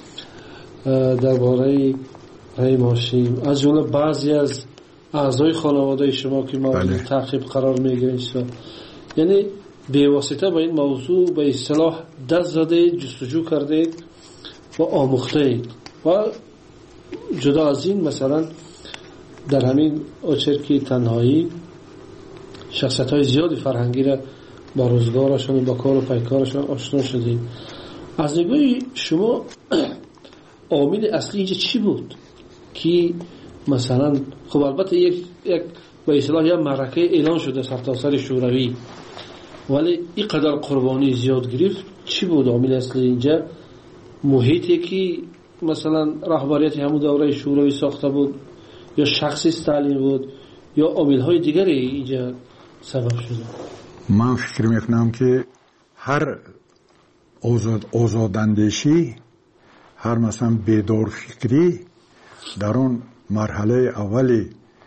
درباره رحیم هاشم، از جمله بعضی از اعضای خانواده شما که موضوع تعقیب قرار میگیرید، یعنی به واسطه با این موضوع به اصطلاح دست زده، جستجو کرده و آموخته. و جدا از این مثلا در همین آچرکی تنهایی شخصیت های زیادی فرهنگی را با روزگارشون و با کار و پیکارشون آشنا شدید. از نگاه شما عامل اصلی اینجا چی بود که مثلا خب البته یک یک به اصطلاح یک معرکه اعلان شده سرتاسر شوروی، ولی این قدر قربانی زیاد گرفت، چی بود عامل اصلی اینجا؟ محیطی که مثلا رهبریت همون دوره شوروی ساخته بود، یا شخص استالین بود، یا عامل‌های دیگری اینجا سبب شده؟ من فکر میکنم که هر آزاد آزاداندیشی، هر مثلا بیدار فکری در اون مرحله اولی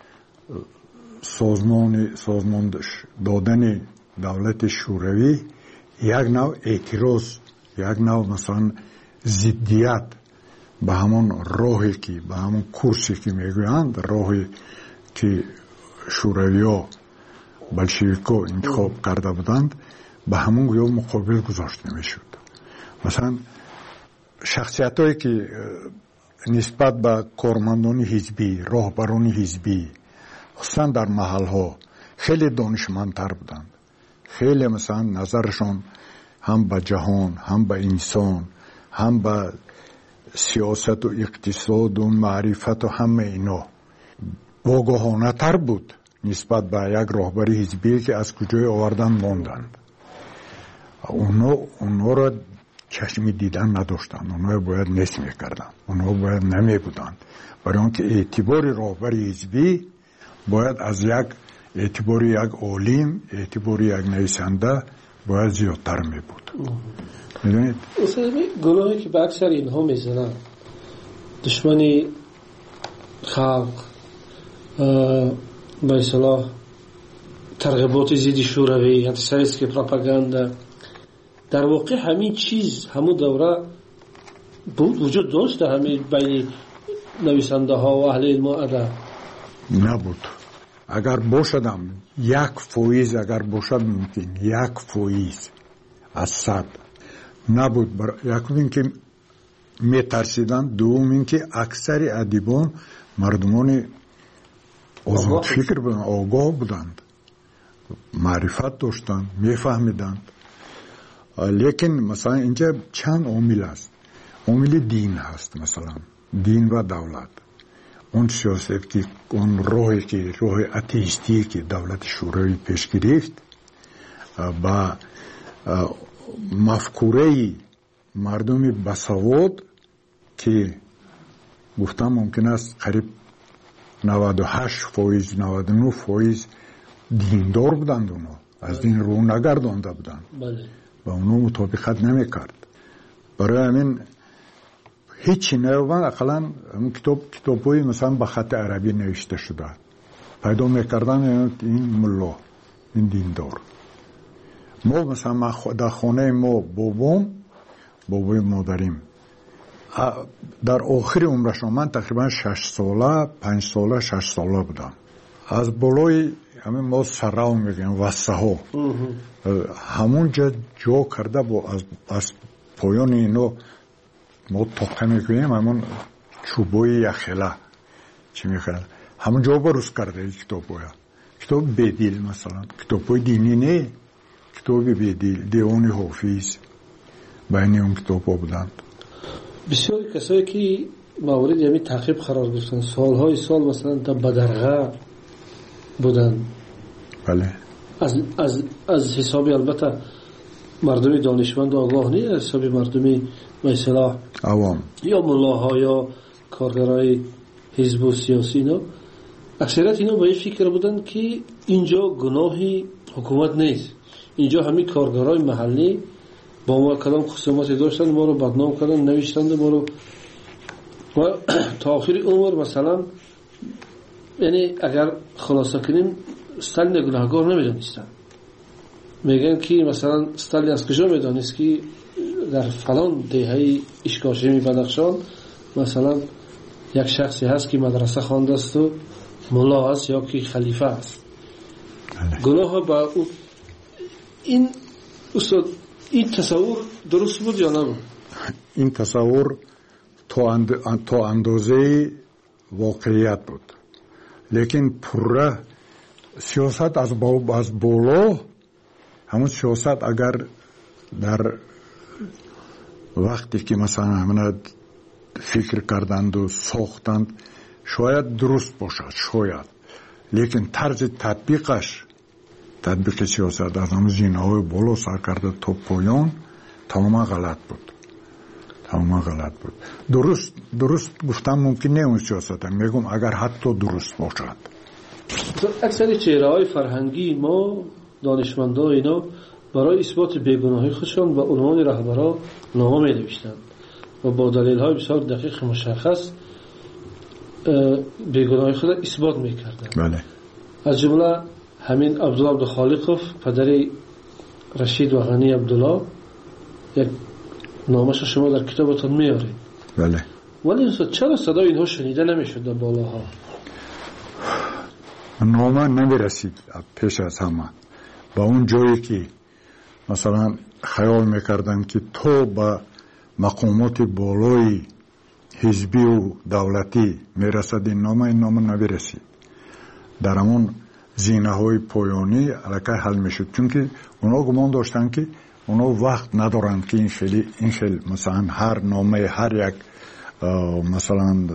سازمان سازمان دادن دولت شوروی یک نوع اعتراض، یک نوع مثلا ضدیت به همون راهی که به همون کورسی که میگویند، راهی که شوروی ها بلشویکا انتخاب کرده بودند، به همون گویا مقابل گذاشته میشد. مثلا شخصیت هایی که نسبت به کارمندان حزبی، راهبران حزبی، خصوصا در محل ها خیلی دانشمندتر بودند، خیلی مثلا نظرشون هم به جهان، هم به انسان، هم به سیاست و اقتصاد و معرفت و همه اینا واگاهانه تر بود نسبت به یک راهبر حزبی که از کجای آوردن ماندند. اونا اونا را چشمی دیدن نداشتند، اونا باید نصف میکردن، اونا باید نمی بودند، برای آنکه اعتبار راهبر حزبی باید از یک اعتبار یک عالم، اعتبار یک نویسنده باید زیادتر می بود. میدونید؟ اصلا گناهی که به اکثر اینها میزنن، دشمنی خلق، به اصطلاح ترغیبات ضد شوروی، انتیسمیتیسم، پروپاگاندا، در واقع همین چیز همون دوره بود، وجود داشت در همین بین نویسنده ها و اهل علم و ادب؟ نبود. اگر باشدم یک فویز، اگر باشد ممکن یک فویز از صد نبود. یک این که می ترسیدن، دوم این که اکثر ادیبان مردمان آزاد فکر بودند، آگاه بودند، معرفت داشتند، می فهمیدند. لیکن مثلا اینجا چند عامل است. عامل دین هست، مثلا دین و دولت. اون سیاست که اون راهی که راه اتئیستی که دولت شوروی پیش گرفت با مفکوره مردم بسواد که گفتم ممکن است قریب نود و هشت فایز نود و نه فایز دیندار بودند، اونا از دین رو نگردانده بودند و اونا مطابقت نمی کرد. برای همین هیچی نروند. اقلا کتاب کتابایی مثلا به خط عربی نوشته شده پیدا میکردن، این ملا، این دیندار. ما مثلا در خانه ما بابام بابای مادریم در آخر عمرشون، من تقریبا شش ساله پنج ساله شش ساله بودم، از بالای همین ما سراو میگن وسه ها همون جا جا کرده با از, از پایان اینو ما توقع میکنیم، همون چوبای یخله چی میخواد همون جا بروز کرده این کتاب باید. کتاب بدیل، مثلا کتاب های دینی نه، کتاب بدیل، دیوان حافظ بین اون کتاب ها بودند. بسیاری کسایی که موارد یعنی تعقیب قرار گرفتن سالهای سال مثلا در بدرغه بودن. بله. از, از, از حسابی البته مردم دانشمند آگاه نیست، حساب مردم مثلا عوام یا ملاها یا کارگرای حزب و سیاسی اینا، اکثریت اینا با این فکر بودن که اینجا گناهی حکومت نیست، اینجا همین کارگرای محلی با ما کدام خصومتی داشتن، ما رو بدنام کردن، نوشتند ما رو و تا آخر عمر مثلا، یعنی اگر خلاصه کنیم استالین گناهکار نمیدانستن. میگن که مثلا استالین از کجا میدانست که در فلان دهه اشکاشمی بدخشان مثلا یک شخصی هست که مدرسه خوانده است و ملا است یا که خلیفه است. گناه با این استاد این تصور درست بود یا نه؟ این تصور تا اند... تا اندازه واقعیت بود، لیکن پورا سیاست از با... از بالا، همون سیاست اگر در وقتی که مثلا همین فکر کردند و ساختند شاید درست باشد، شاید، لیکن طرز تطبیقش تطبیق سیاست از همون زینه‌های بالا سر کرده تا پایان تماما غلط بود، تماما غلط بود. درست درست گفتم ممکن نه اون سیاست، میگم اگر حتی درست باشد. اکثر چهره‌های فرهنگی ما دانشمندا اینا برای اثبات بیگناهی خودشان به عنوان رهبرا نامه می‌نوشتند و با دلیل‌های بسیار دقیق مشخص بیگناهی خود اثبات می‌کردند. بله. از جمله همین عبدالله عبدالخالقов پدر رشید و غنی عبدالله، یک نامش شما در کتابتون میارید. بله. ولی چرا صدای اینها شنیده نمیشد در بالاها؟ نامه نمیرسید پیش از همه با اون جایی که مثلا خیال میکردن که تو با مقامات بالای حزبی و دولتی میرسد این نامه، این نامه نمیرسید. در همون زینه های پایانی علاقه حل میشد، چون که اونا گمان داشتن که اونا وقت ندارند که این خیلی این خیلی مثلا هر نامه هر یک مثلا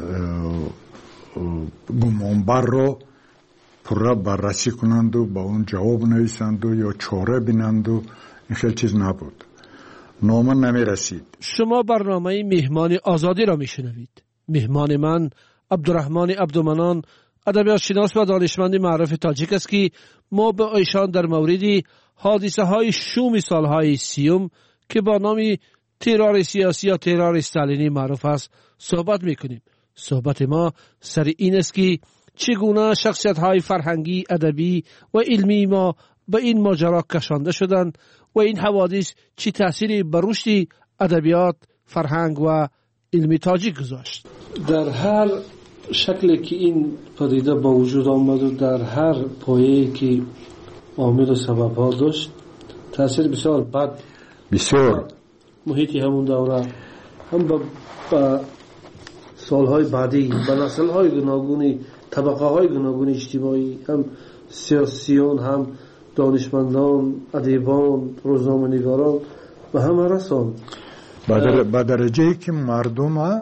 گمانبر رو پورا بررسی کنند و با اون جواب نویسند و یا چاره بینند و این خیلی چیز نبود، نامه نمی رسید. شما برنامه مهمان آزادی را میشنوید. مهمان من عبدالرحمن عبدالمنان، ادبیات شناس و دانشمند معروف تاجیک است که ما به ایشان در مورد حادثه های شوم سالهای سیوم که با نام ترور سیاسی یا ترور استالینی معروف است صحبت میکنیم. صحبت ما سر این است که چگونه شخصیت های فرهنگی، ادبی و علمی ما به این ماجرا کشانده شدند و این حوادث چه تأثیری بر رشد ادبیات، فرهنگ و علمی تاجیک گذاشت. در هر شکلی که این پدیده با وجود آمد و در هر پایه‌ای که عامل و سبب ها داشت تأثیر بسیار بد بسیار محیطی همون دوره هم با, با سالهای بعدی با نسل‌های گوناگونی، طبقه‌های گوناگون اجتماعی، هم سیاسیون، هم دانشمندان، ادیبان، روزنامه‌نگاران و هم رسان به درجه‌ای که مردم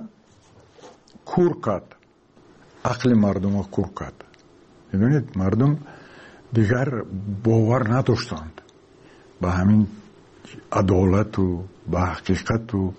کور کرد، عقل مردم کور کرد. می‌دونید مردم دیگر باور نداشتند به همین عدالت و به حقیقت و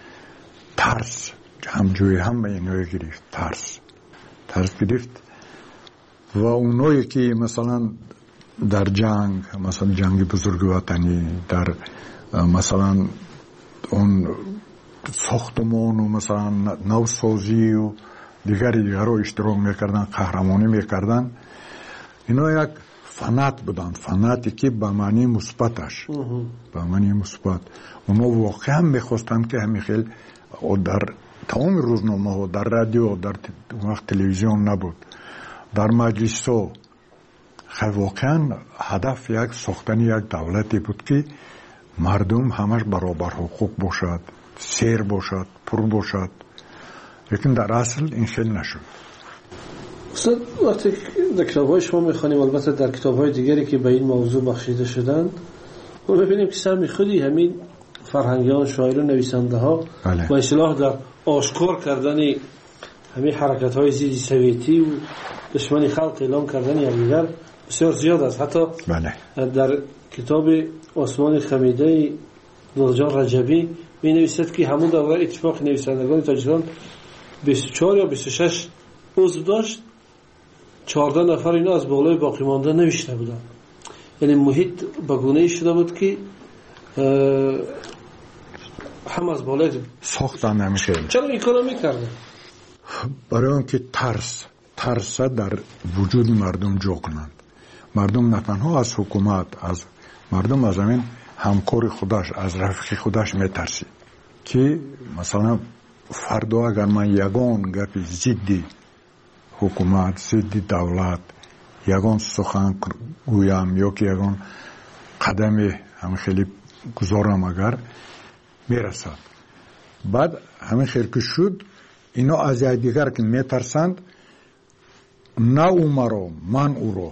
ترس همجوری هم به اینوی گرفت، ترس ترس گرفت و اونایی که مثلا در جنگ، مثلا جنگ بزرگ وطنی، در مثلا اون ساختمان و مثلا نوسازی و دیگری دیگر رو اشتراک میکردن، قهرمانی میکردن، اینا یک فنات بودن، فناتی که به معنی مثبتش، به معنی مثبت. اونا واقعا میخواستن که همین خیلی در تمام روزنامه ها، در رادیو، در وقت تلویزیون نبود، در مجلس ها، واقعا هدف یک ساختن یک دولتی بود که مردم همش برابر حقوق باشد، سیر باشد، پر باشد، لیکن در اصل این خیلی نشد. استاد وقتی در کتاب های شما میخوانیم، البته در کتاب های دیگری که به این موضوع بخشیده شدند، ما ببینیم که سهم خودی همین فرهنگیان، شاعران، نویسنده ها بله. با اصطلاح در آشکار کردن همین حرکت های ضد سویتی و دشمنی خلق اعلام کردن یکدیگر بسیار زیاد است. حتی بله. در کتاب آسمان خمیده نورجان رجبی می نویسد که همون دوره اتفاق نویسندگان تاجیکستان بیست و چهار یا بیست و شش عضو داشت، چهارده نفر اینا از بالای باقی مانده نوشته بودن. یعنی محیط به گونه‌ای شده بود که هم از بالای ساختن نمیشه. چرا این کارو میکردن؟ برای اینکه ترس ترس در وجود مردم جا کنند. مردم نه تنها از حکومت، از مردم از همین همکار خودش، از رفیق خودش میترسید که مثلا فردا اگر من یگان گپی ضد حکومت، ضد دولت یگان سخن گویم یا که یگان قدم همین خیلی گذارم اگر میرسد، بعد همین خیلی که شد اینا از دیگر که میترسند، نه او مرا من او را.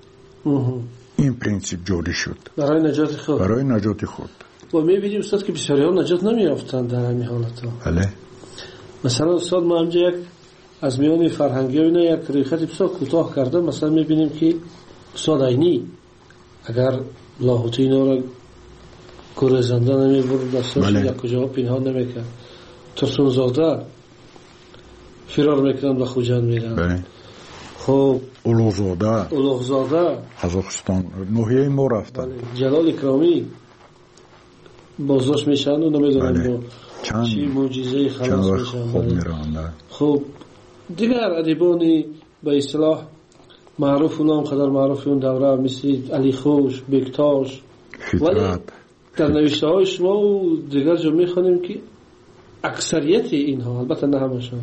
این پرینسیپ جوری شد برای نجات خود. برای نجات خود. و میبینیم استاد که بسیاری ها نجات نمیافتند در همین حالت ها. بله. مثلا استاد ما همجا یک از میان فرهنگی ها اینا یک ریختی بسیار کوتاه کرده. مثلا میبینیم که استاد عینی اگر لاهوتی اینا را گریزنده نمیبرد، دستاش بله. یک کجا پنهان نمیکرد، ترسون زاده فرار میکنند و خوجند میرند. بله. خب اولوغزاده اولوغزاده قزاقستان نوحیه ما رفتن. بله. جلال اکرامی بازداشت میشن و نمیدونم بله. با چی معجزه خلاص میشن. خوب میرن. خب دیگر ادیبانی به اصطلاح معروف اونام قدر معروف اون دوره مثل علی خوش، بکتاش، ولی در نوشته های شما و دیگر جا میخوانیم که اکثریت اینها، البته نه همشون،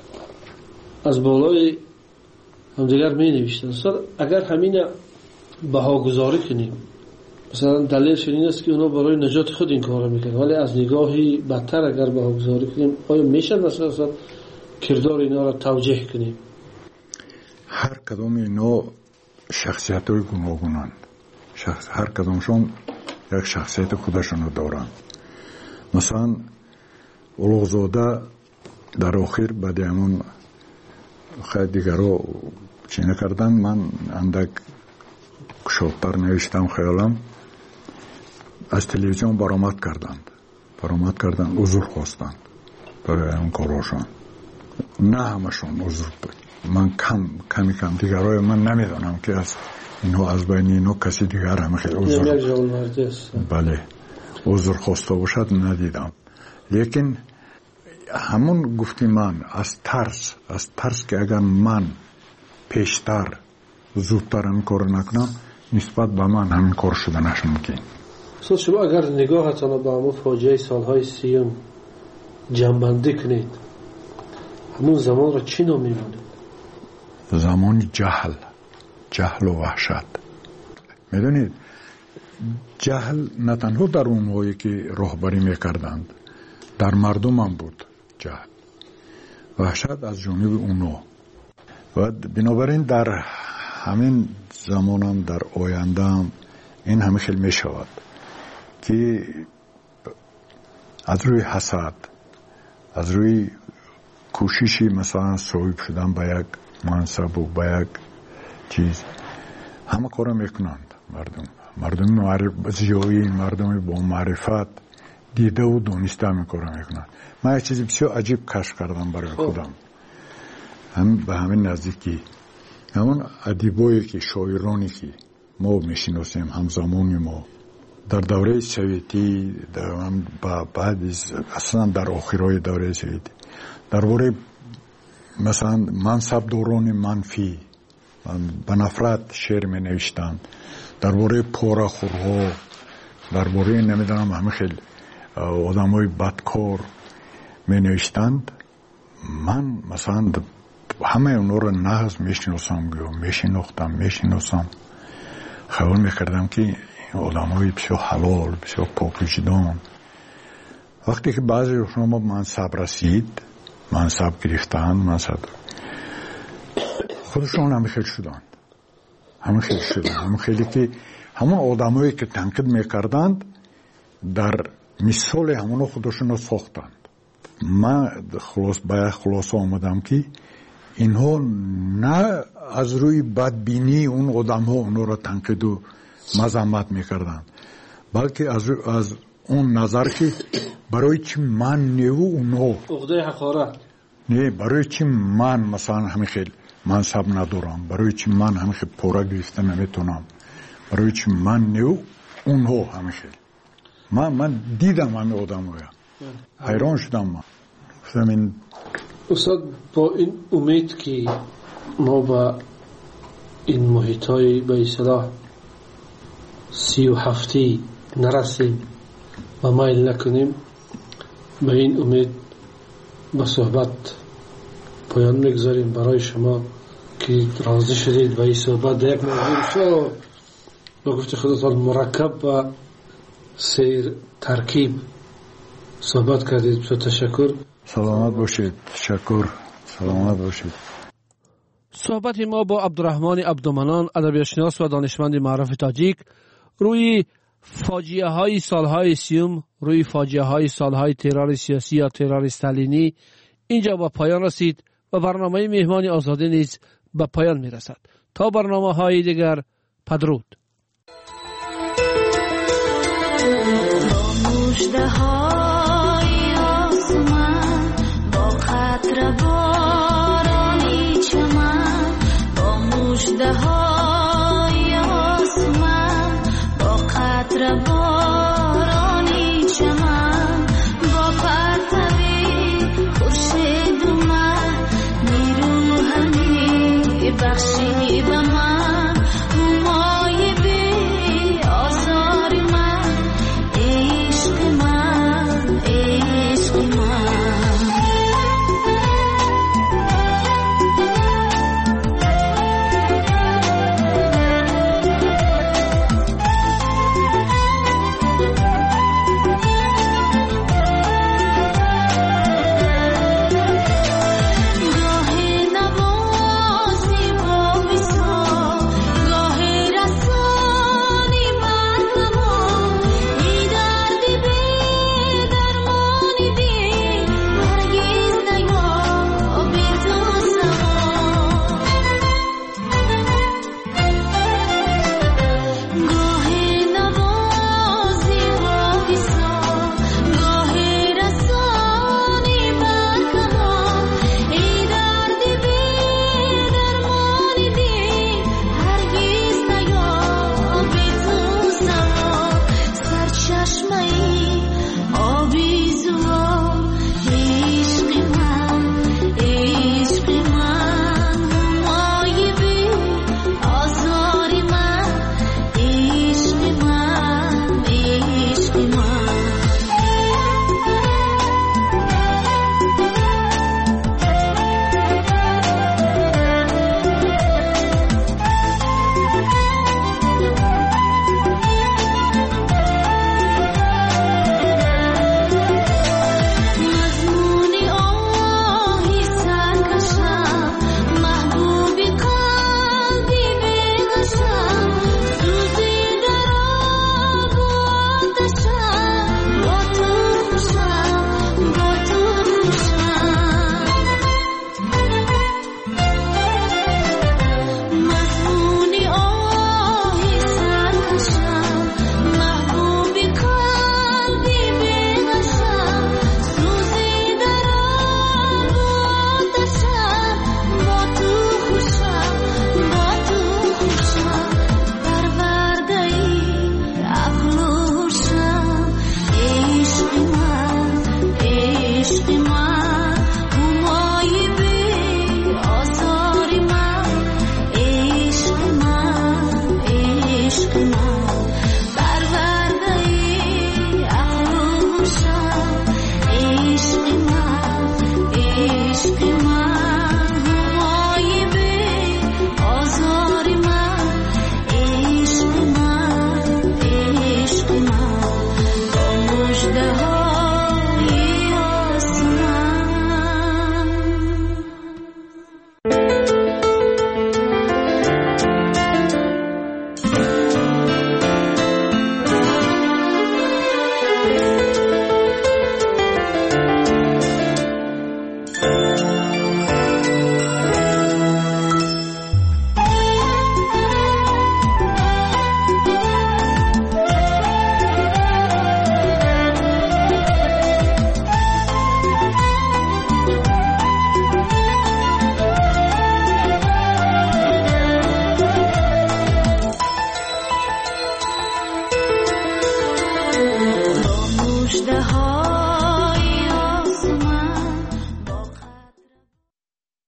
از بالای هم دیگر می نوشتن. اگر همین بهاگذاری کنیم، مثلا دلیلش این است که اونا برای نجات خود این کار میکنن، ولی از نگاهی بدتر اگر بهاگذاری کنیم، آیا میشه مثلا کردار اینا را توجیه کنیم؟ هر کدام اینا شخصیت های گوناگونند. شخص هر کدامشون یک شخصیت خودشون رو دارن. مثلا اولوغزاده در آخر بعد همون خیلی دیگر رو چی نکردن، من اندک شاطر نوشتم خیالم، از تلویزیون برآمد کردند برآمد کردند عذر خواستند برای اون کاراشون. نه همشون عذر بود، من کم کمی کم دیگرای من نمیدونم که از اینو از بین اینو کسی دیگر هم خیلی عذر بله عذر خواسته باشد ندیدم. لیکن همون گفتی من از ترس از ترس که اگر من پیشتر زودتر این کار نکنم، نسبت به من همین کار شدنش ممکن. سوال شما اگر نگاهتان با همون فاجعه سالهای سیم جنبندی کنید، همون زمان را چی نام می‌بینید؟ زمان جهل جهل و وحشت. میدونید جهل نه تنها در اونهایی که راهبری میکردند، در مردم هم بود جهل. وحشت از جانب اونا. و بنابراین در همین زمان هم در آینده هم این همه خیلی می شود که از روی حسد، از روی کوششی مثلا صاحب شدن به یک منصب و به یک چیز همه کار میکنند. مردم مردم معرف زیایی، مردم با معرفت دیده و دانسته همین کار میکنند. من یک چیزی بسیار عجیب کشف کردم برای خودم، هم به همین نزدیکی همون ادیبایی که شاعرانی که ما میشناسیم همزمان ما در دوره سویتی، در بعد اصلا در آخرای دوره سویتی درباره مثلا منصب داران منفی به نفرت شعر می نوشتند، درباره پاره‌خورها، درباره نمیدونم همه خیلی آدمای بدکار می نوشتند. من مثلا همه اونا رو نهز میشناسم و میشناختم میشناسم خیال میکردم که این آدمای بسیار حلال، بسیار پاکوجدان. وقتی که بعضی شما منصب رسید، منصب گرفتن، منصب خودشون همه خیلی شدند همه خیلی شدند همه خیلی که همون آدمایی که تنقید میکردند در مثال همون خودشون رو ساختند. من خلاص باید خلاص آمدم که اینها نه از روی بدبینی اون آدم ها اونها را تنقید و مذمت میکردند، بلکه از, از اون نظر که برای چی من نه و اونها عقده حقارت نه، برای چی من مثلا همین خیلی منصب ندارم، برای چی من همین خیلی پورا گرفته نمیتونم، برای چی من نه و اونها همین خیلی. من من دیدم همین آدم ها حیران شدم. من همین استاد با این امید که ما با این محیط های به اصطلاح سی و هفتی نرسیم و مایل نکنیم، به این امید به صحبت پایان میگذاریم. برای شما که راضی شدید و این صحبت یک موضوع بسیار به گفت خودتان مرکب و سیر ترکیب صحبت کردید. بسیار تشکر. سلامت باشید. تشکر. سلامت باشید. صحبت ما با عبدالرحمن عبدالمنان، ادبیاتشناس و دانشمند معروف تاجیک، روی فاجعه های سالهای سیوم، روی فاجعه های سالهای ترور سیاسی یا ترور استالینی اینجا با پایان رسید و برنامه مهمان آزادی نیز به پایان می رسد. تا برنامه های دیگر، بدرود. مژده های آسمان با قطره بارانی چمن، با مژده های آسمان با قطره بارانی چمن، با پرتوی خورشید اومد نیرو همی بخشی به من، مای بی آزار من، عشق من، عشق من.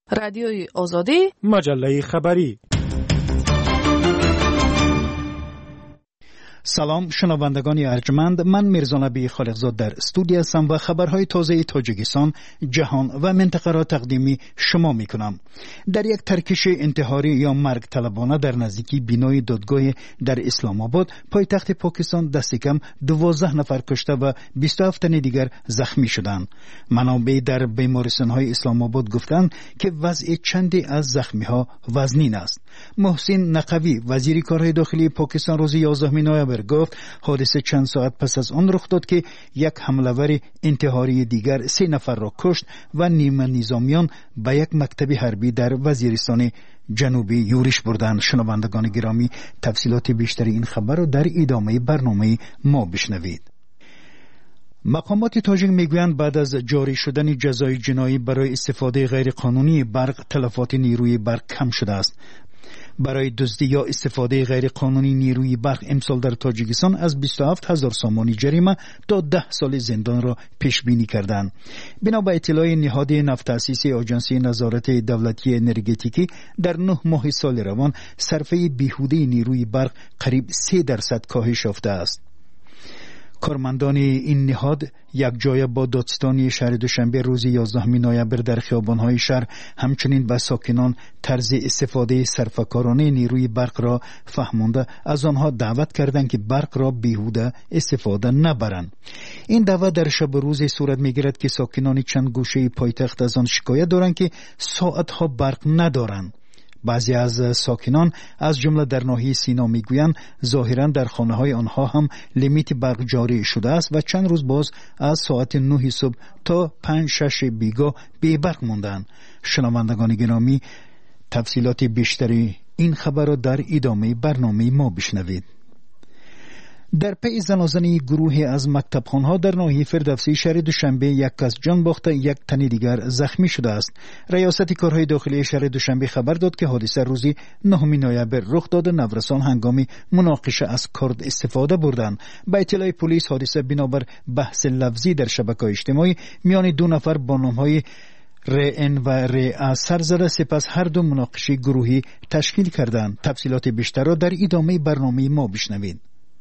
رادیوی آزادی، مجله خبری. سلام شنوندگان ارجمند، من میرزا نبی خالقزاد در استودیو هستم و خبرهای تازه تاجیکستان، جهان و منطقه را تقدیم شما می کنم. در یک ترکش انتحاری یا مرگ طلبانه در نزدیکی بینای دادگاه در اسلام آباد پایتخت پاکستان دست کم دوازده نفر کشته و بیست و هفت تن دیگر زخمی شدند. منابع در بیمارستان‌های اسلام آباد گفتند که وضع چندی از زخمی‌ها وزنین است. محسن نقوی وزیر کارهای داخلی پاکستان روز یازدهم نوامبر گفت حادثه چند ساعت پس از آن رخ داد که یک حمله‌ور انتحاری دیگر سه نفر را کشت و نیمه نظامیان به یک مکتب حربی در وزیرستان جنوبی یورش بردند. شنوندگان گرامی، تفصیلات بیشتر این خبر را در ادامه برنامه ما بشنوید. مقامات تاجیک میگویند بعد از جاری شدن جزای جنایی برای استفاده غیرقانونی برق، تلفات نیروی برق کم شده است. برای دزدی یا استفاده غیرقانونی نیروی برق امسال در تاجیکستان از بیست و هفت هزار سامانی جریمه تا ده سال زندان را پیش بینی کردند. بنا به اطلاع نهاد نفت تأسیس آژانسی نظارت دولتی انرژتیکی، در نه ماه سال روان صرفه بیهوده نیروی برق قریب سه درصد کاهش یافته است. کارمندان این نهاد یک جای با دادستانی شهر دوشنبه روز یازدهم نوامبر در خیابان‌های شهر همچنین به ساکنان طرز استفاده صرفه‌کارانه نیروی برق را فهمانده از آنها دعوت کردند که برق را بیهوده استفاده نبرند. این دعوت در شب روز صورت می‌گیرد که ساکنان چند گوشه پایتخت از آن شکایت دارند که ساعت‌ها برق ندارند. بعضی از ساکنان از جمله در ناحیه سینا میگویند ظاهرا در خانه های آنها هم لیمیت برق جاری شده است و چند روز باز از ساعت نه صبح تا پنج شش بیگاه بی برق ماندند. شنوندگان گرامی، تفصیلات بیشتری این خبر را در ادامه برنامه ما بشنوید. در پی زنازنی گروهی از مکتبخانه‌ها در ناحیه فردوسی شهر دوشنبه یک کس جان باخته، یک تن دیگر زخمی شده است. ریاست کارهای داخلی شهر دوشنبه خبر داد که حادثه روز نهم نوامبر رخ داده. نورسان هنگام مناقشه از کارد استفاده بردند. به اطلاع پلیس حادثه بنابر بحث لفظی در شبکه‌های اجتماعی میان دو نفر با نام‌های رئن و رئ سر زده، سپس هر دو مناقشه گروهی تشکیل کردند. تفصیلات بیشتر را در ادامه برنامه ما بشنوید.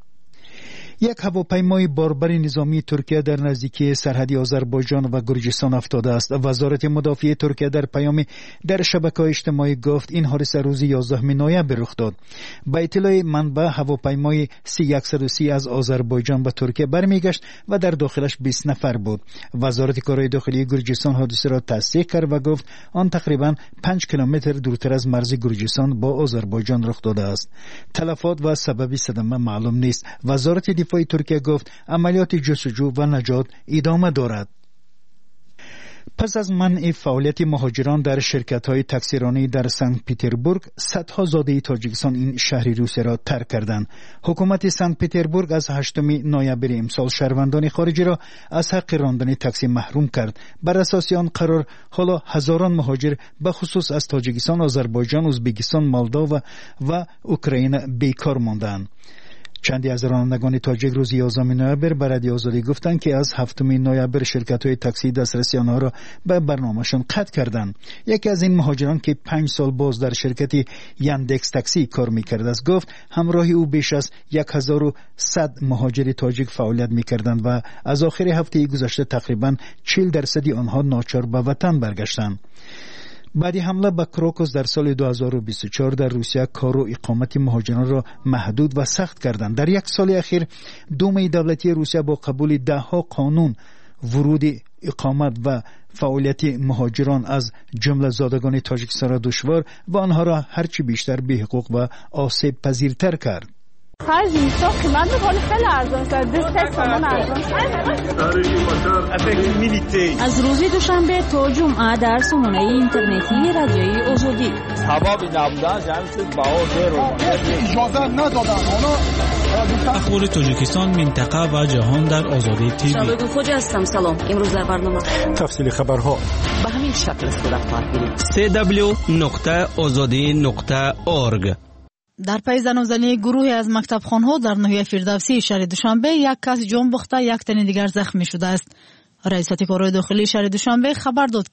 یک هواپیمای باربر نظامی ترکیه در نزدیکی سرحدی آذربایجان و گرجستان افتاده است. وزارت مدافع ترکیه در پیامی در شبکه‌های اجتماعی گفت این حادثه روز یازدهم نوامبر رخ داد. با اطلاع منبع، هواپیمای سی صد و سی از آذربایجان به ترکیه برمیگشت و در داخلش بیست نفر بود. وزارت کارهای داخلی گرجستان حادثه را تصدیق کرد و گفت آن تقریباً پنج کیلومتر دورتر از مرز گرجستان با آذربایجان رخ داده است. تلفات و سبب صدمه معلوم نیست. وزارت دفاع ترکیه گفت عملیات جستجو و نجات ادامه دارد. پس از منع فعالیت مهاجران در شرکت‌های تاکسیرانی در سنت پترزبورگ، صدها زاده تاجیکستان این شهر روسیه را ترک کردند. حکومت سنت پترزبورگ از هشتم نوامبر امسال شهروندان خارجی را از حق راندن تاکسی محروم کرد. بر اساس آن قرار حالا هزاران مهاجر به خصوص از تاجیکستان، آذربایجان، ازبکستان، مولداوا و, و اوکراین بیکار ماندند. چندی از رانندگان تاجیک روز یازدهم نوامبر به رادیو آزادی گفتند که از هفتم نوامبر شرکت‌های تاکسی دسترسی آنها را به برنامه‌شان قطع کردند. یکی از این مهاجران که پنج سال باز در شرکت یاندکس تاکسی کار می‌کرد است گفت همراه او بیش از هزار و صد مهاجر تاجیک فعالیت می‌کردند و از آخر هفته گذشته تقریباً چهل درصدی آنها ناچار به وطن برگشتند. بعد حمله به کراکوس در سال دو هزار و بیست و چهار در روسیه کار و اقامت مهاجران را محدود و سخت کردند. در یک سال اخیر دوم دولتی روسیه با قبول ده ها قانون ورود، اقامت و فعالیت مهاجران از جمله زادگان تاجیکستان را دشوار و آنها را هرچی بیشتر بی حقوق و آسیب پذیرتر کرد. خرج اینستا قیمت میکنه خیلی ارزان شد. دوست سامان ارزان شد. از روز دوشنبه تا جمعه در سامانه اینترنتی رادیوی آزادی. هوا بی نبودن جمع شد بها زیر اجازه ندادن. اخبار تاجیکستان، منطقه و جهان در آزادی تیوی. شبگو خوجا هستم. سلام. امروز در برنامه تفصیل خبرها به همین شکل صورت خواهد گرفت. سی دبلیو نقطه آزادی نقطه اورگ. در پی زنازنی گروهی از مکتبخانه‌ها در ناحیه فردوسی شهر دوشنبه یک کس جان باخته، یک تن دیگر زخمی شده است. ریاست کارهای داخلی شهر دوشنبه خبر داد که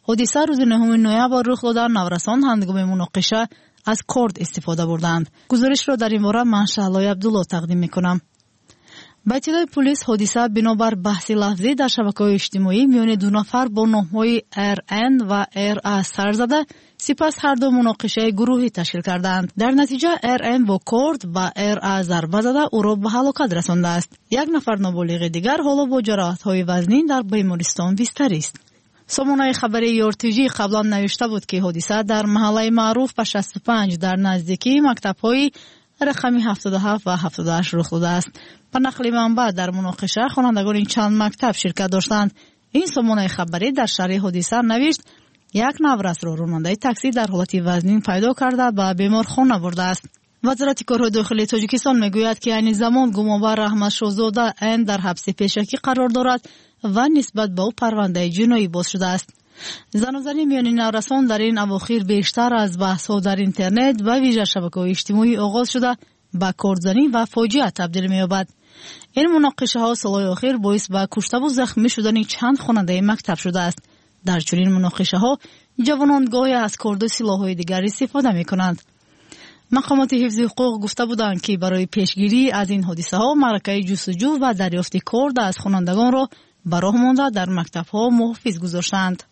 حادثه روز نهم نوامبر رخ داد. نورسان هنگام مناقشه از کورد استفاده بردند. گزارش را در این باره من شهلای عبدالله تقدیم میکنم. با اطلاع پلیس حادثه بنابر بحث لفظی در شبکه‌های اجتماعی میان دو نفر با نام‌های ار ان و ار ا سر زده، سپس هر دو مناقشه گروهی تشکیل کردند. در نتیجه ار ان با کورد و ار ا ضربه زده او را به هلاکت رسانده است. یک نفر نابالغ دیگر حالا با جراحت‌های وزنی در بیمارستان بستری است. سامانه خبری یورتیجی قبلا نوشته بود که حادثه در محله معروف به شصت و پنج در نزدیکی مکتب‌های رقمی هفتاد و هفت و هفتاد و هشت رخ داده است. به نقل منبع در مناقشه خوانندگان این چند مکتب شرکت داشتند. این سامانه خبری در شرح حادثه نوشت یک نورس را راننده تاکسی در حالت وزنین پیدا کرده به بیمارخانه برده است. وزارت کارهای داخلی تاجیکستان میگوید که این زمان گمانبر احمد شاهزاده ان در حبس پیشکی قرار دارد و نسبت به او پرونده جنایی باز شده است. زن و زنی میان نورسان در این اواخر بیشتر از بحث‌ها در اینترنت و ویژه شبکه‌های اجتماعی آغاز شده به کردزنی و فاجعه تبدیل می‌یابد. این مناقشه ها سالهای اخیر باعث به کشته و زخمی شدن چند خواننده مکتب شده است. در چنین مناقشه ها جوانان گاهی از کرد و سلاح‌های دیگر استفاده می‌کنند. مقامات حفظ حقوق گفته بودند که برای پیشگیری از این حادثه ها معرکه جستجو و دریافت کرد از خوانندگان را به راه مانده در مکتب‌ها محافظ گذاشتند.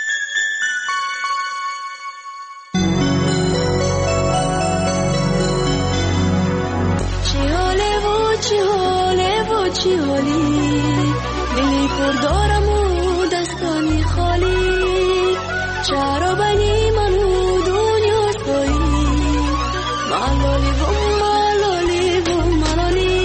چی حالی دلی پر دارم و دستانی خالی چرا بنی منو دنیا سایی ملالی و ملالی و ملالی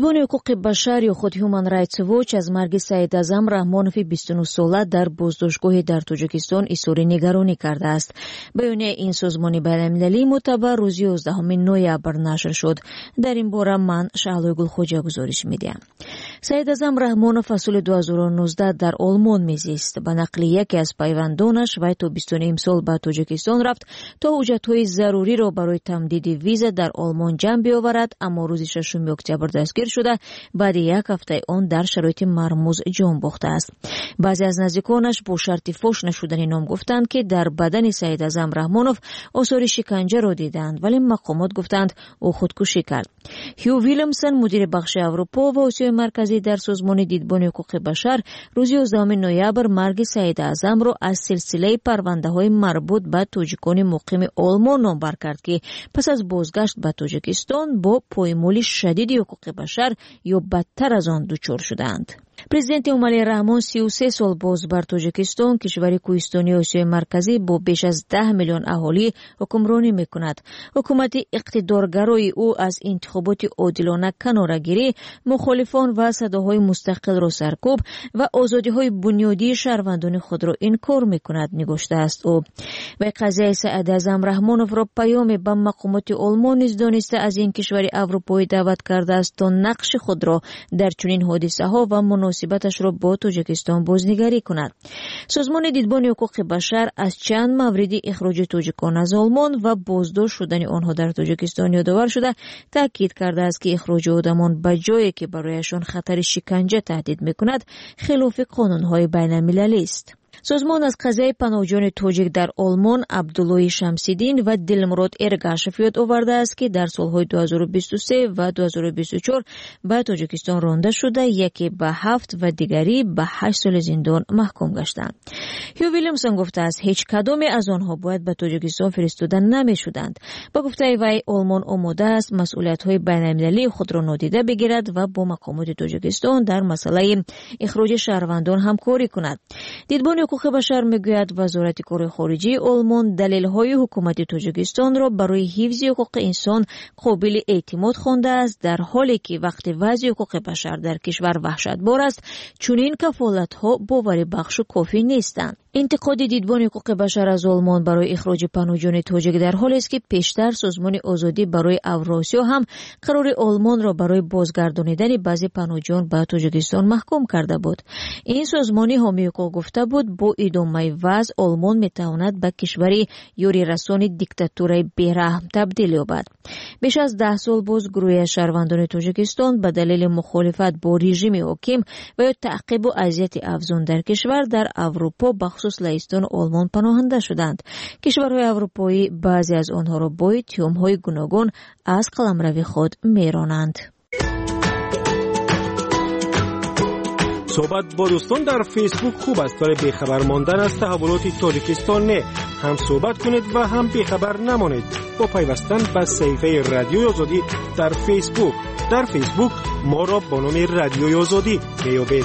دیدبان حقوق بشر یا خود هیومن رایتس واچ از مرگ سعید اعظم رحمانوف بیست و نه ساله در بازداشتگاه در تاجیکستان اظهار نگرانی کرده است. بیان این سازمان بین‌المللی معتبر روز یازدهم نوامبر نشر شد. در این باره من شعله گلخوجا گزارش میدم. سعید اعظم رحمانوف سال دو هزار و نوزده در آلمان میزیست. به نقل یکی از پیوندانش وی تا بیست و نه سال به تاجیکستان رفت تا حجت‌های ضروری را برای تمدید ویزا در آلمان جمع بیاورد، اما روز ششم اکتبر دستگیر شده بعد یک هفته آن در شرایط مرموز جان باخته است. بعضی از نزدیکانش با شرط فحش نشدن نام گفتند که در بدن سعید اعظم رحمانوف آثار شکنجه را دیدند، ولی مقامات گفتند او خودکشی کرد. هیو ویلیامسون مدیر بخش اروپا و آسیای مرکزی در سازمان دیدبان حقوق بشر روز یازدهم نوامبر مرگ سعید اعظم را از سلسله پرونده‌های مربوط به تاجیکان مقیم آلمان نامبر کرد که پس از بازگشت به تاجیکستان با پایمال شدید حقوق بشر یا بدتر از آن دچار شدند. پرزیدنت امالی رحمان سی و سه سال باز بر تاجیکستان، کشور کوهستانی آسیای مرکزی با بیش از ده میلیون اهالی حکمرانی میکند. حکومت اقتدارگرای او از انتخابات عادلانه کناره‌گیری، مخالفان و صداهای مستقل را سرکوب و آزادی‌های بنیادی شهروندان خود را انکار میکند نگاشته است. او و قضیه سعید اعظم رحمانوف را پیام به مقامات آلمان نیز دانسته از این کشور اروپایی دعوت کرده است تا نقش خود را در چنین حادثه‌ها و مناسبتش را با تاجیکستان بازنگری کند. سازمان دیدبان حقوق بشر از چند مورد اخراج تاجیکان از آلمان و بازداشت شدن آنها در تاجیکستان یادآور شده تاکید کرده است که اخراج آدمان به جایی که برایشان خطر شکنجه تهدید میکند خلاف قانون‌های بین‌المللی است. سازمان از قضیه پناهجویان تاجیک در آلمان عبدالله شمسیدین و دلمراد ارگاشف یاد آورده است که در سالهای دو هزار و بیست و سه و دو هزار و بیست و چهار به تاجیکستان رانده شده، یکی به هفت و دیگری به هشت سال زندان محکوم گشتند. هیو ویلیامسون گفته است هیچ کدام از آنها باید به تاجیکستان فرستاده نمی شدند. با گفته وی آلمان آماده است مسئولیت‌های بین‌المللی خود را نادیده بگیرد و با مقامات تاجیکستان در مسئله اخراج شهروندان همکاری کند. دیدبان حقوق بشر میگوید وزارت کار خارجه آلمان دلیل‌های حکومت تاجیکستان را برای حفظ حقوق انسان قابل اعتماد خوانده است، در حالی که وقتی وضع حقوق بشر در کشور وحشتبار است چنین کفالت‌ها باور بخش و کافی نیستند. انتقاد دیدبان حقوق بشر از آلمان برای اخراج پناهجویان تاجیک در حالی است که پیشتر سازمان آزادی برای اوراسیا هم قرار آلمان را برای بازگردانیدن بعضی پناهجویان به تاجیکستان محکوم کرده بود. این سازمان حامی حقوق گفته بود با ادامه وضع آلمان میتواند به کشوری یاری رسان دیکتاتوری بی‌رحم تبدیل یابد. بیش از ده سال باز گروه شهروندان تاجیکستان به دلیل مخالفت با رژیم حاکم و یا تعقیب و اذیت افزون در کشور در اروپا بخصوص لهستان آلمان پناهنده شدند. کشورهای اروپایی بعضی از آنها را با اتهام‌های گوناگون از قلمرو خود میرانند. صحبت با دوستان در فیسبوک خوب است، ولی بیخبر ماندن از تحولات تاجیکستان نه. هم صحبت کنید و هم بیخبر نمانید با پیوستن به صفحه رادیوی آزادی در فیسبوک. در فیسبوک ما را با نام رادیوی آزادی بیابید.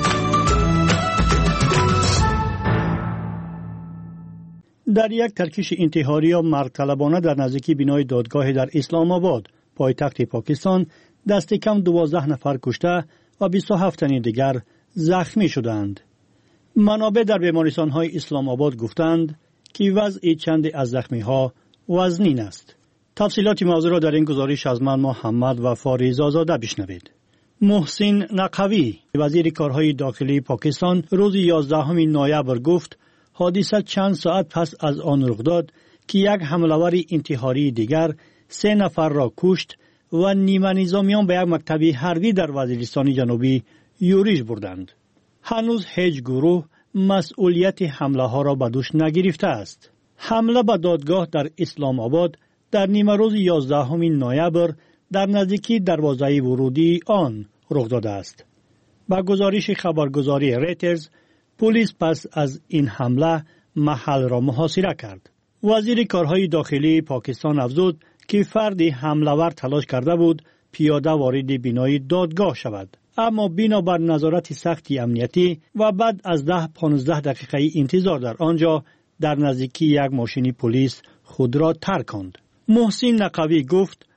در یک ترکیش انتحاری یا مرگ‌طلبانه در نزدیکی بینای دادگاه در اسلام آباد، پایتخت پاکستان، دست کم دوازده نفر کشته و بیست و هفت تن دیگر زخمی شدند. منابع در بیمارستان‌های اسلام آباد گفتند که وضع چند از زخمی‌ها وزنین است. تفصیلات موضوع را در این گزارش از من محمد و فاریزا زاده بشنوید. محسن نقوی، وزیر کارهای داخلی پاکستان، روز یازدهم نوامبر گفت حادثه چند ساعت پس از آن رخ داد که یک حمله‌آور انتحاری دیگر سه نفر را کشت و نیمه نظامیان به یک مکتب حربی در وزیرستان جنوبی یورش بردند. هنوز هیچ گروه مسئولیت حمله ها را به دوش نگرفته است. حمله به دادگاه در اسلام آباد در نیمه روز یازدهم نوامبر در نزدیکی دروازه ورودی آن رخ داده است. با گزارش خبرگزاری ریترز، پلیس پس از این حمله محل را محاصره کرد. وزیر کارهای داخلی پاکستان افزود که فرد حمله‌آور تلاش کرده بود پیاده وارد بینای دادگاه شود، اما بنابر نظارت سختی امنیتی و بعد از ده پانزده دقیقه انتظار در آنجا در نزدیکی یک ماشین پلیس خود را ترک کند. محسن نقوی گفت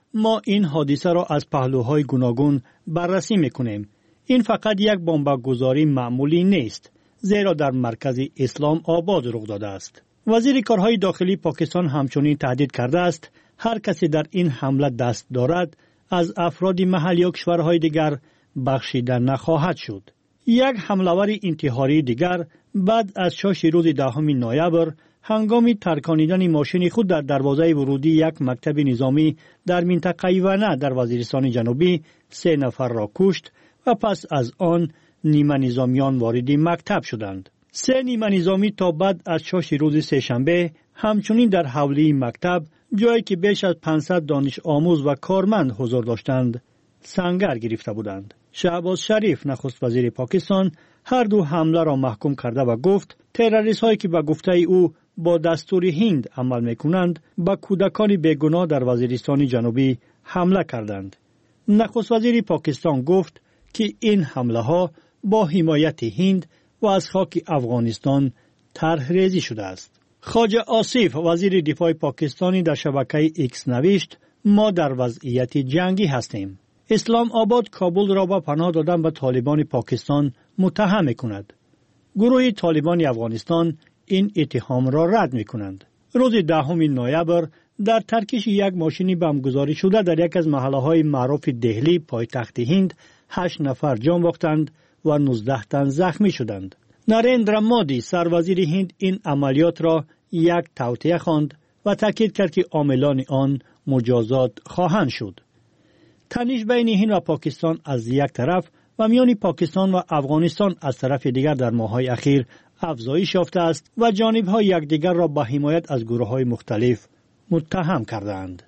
ما این حادثه را از پهلوهای گوناگون بررسی میکنیم. این فقط یک بمبگذاری معمولی نیست، زیرا در مرکز اسلام آباد رخ داده است. وزیر کارهای داخلی پاکستان همچنین تهدید کرده است هر کسی در این حمله دست دارد از افراد محلی و کشورهای دیگر بخشیده نخواهد شد. یک حمله‌آور انتحاری دیگر بعد از شش روز دهم نوامبر هنگام ترکانیدن ماشین خود در دروازه ورودی یک مکتب نظامی در منطقه ونه در وزیرستان جنوبی سه نفر را کشت و پس از آن نیمه نظامیان وارد مکتب شدند. سه نیمه نظامی تا بعد از شش روز سه‌شنبه همچنین در حوله مکتب، جایی که بیش از پانصد دانش آموز و کارمند حضور داشتند، سنگر گرفته بودند. شهباز شریف نخست وزیر پاکستان هر دو حمله را محکوم کرده و گفت تروریست هایی که به گفته او با دستور هند عمل میکنند به کودکان بیگناه در وزیرستان جنوبی حمله کردند. نخست وزیر پاکستان گفت که این حمله ها با حمایت هند و از خاک افغانستان طرح ریزی شده است. خواجه آصف وزیر دفاع پاکستانی در شبکه ایکس نوشت ما در وضعیت جنگی هستیم. اسلام آباد کابل را به پناه دادن به طالبان پاکستان متهم می‌کند. گروه طالبان افغانستان این اتهام را رد می‌کنند. روز دهم نوامبر در ترکش یک ماشین بمبگذاری شده در یک از محله‌های معروف دهلی پایتخت هند هشت نفر جان باختند و نوزده تن زخمی شدند. نریندرا مودی سروزیر هند این عملیات را یک توطئه خواند و تاکید کرد که عاملان آن مجازات خواهند شد. تنش بین هند و پاکستان از یک طرف و میان پاکستان و افغانستان از طرف دیگر در ماه‌های اخیر افزایش یافته است و جانب‌ها یکدیگر را به حمایت از گروه‌های مختلف متهم کردند.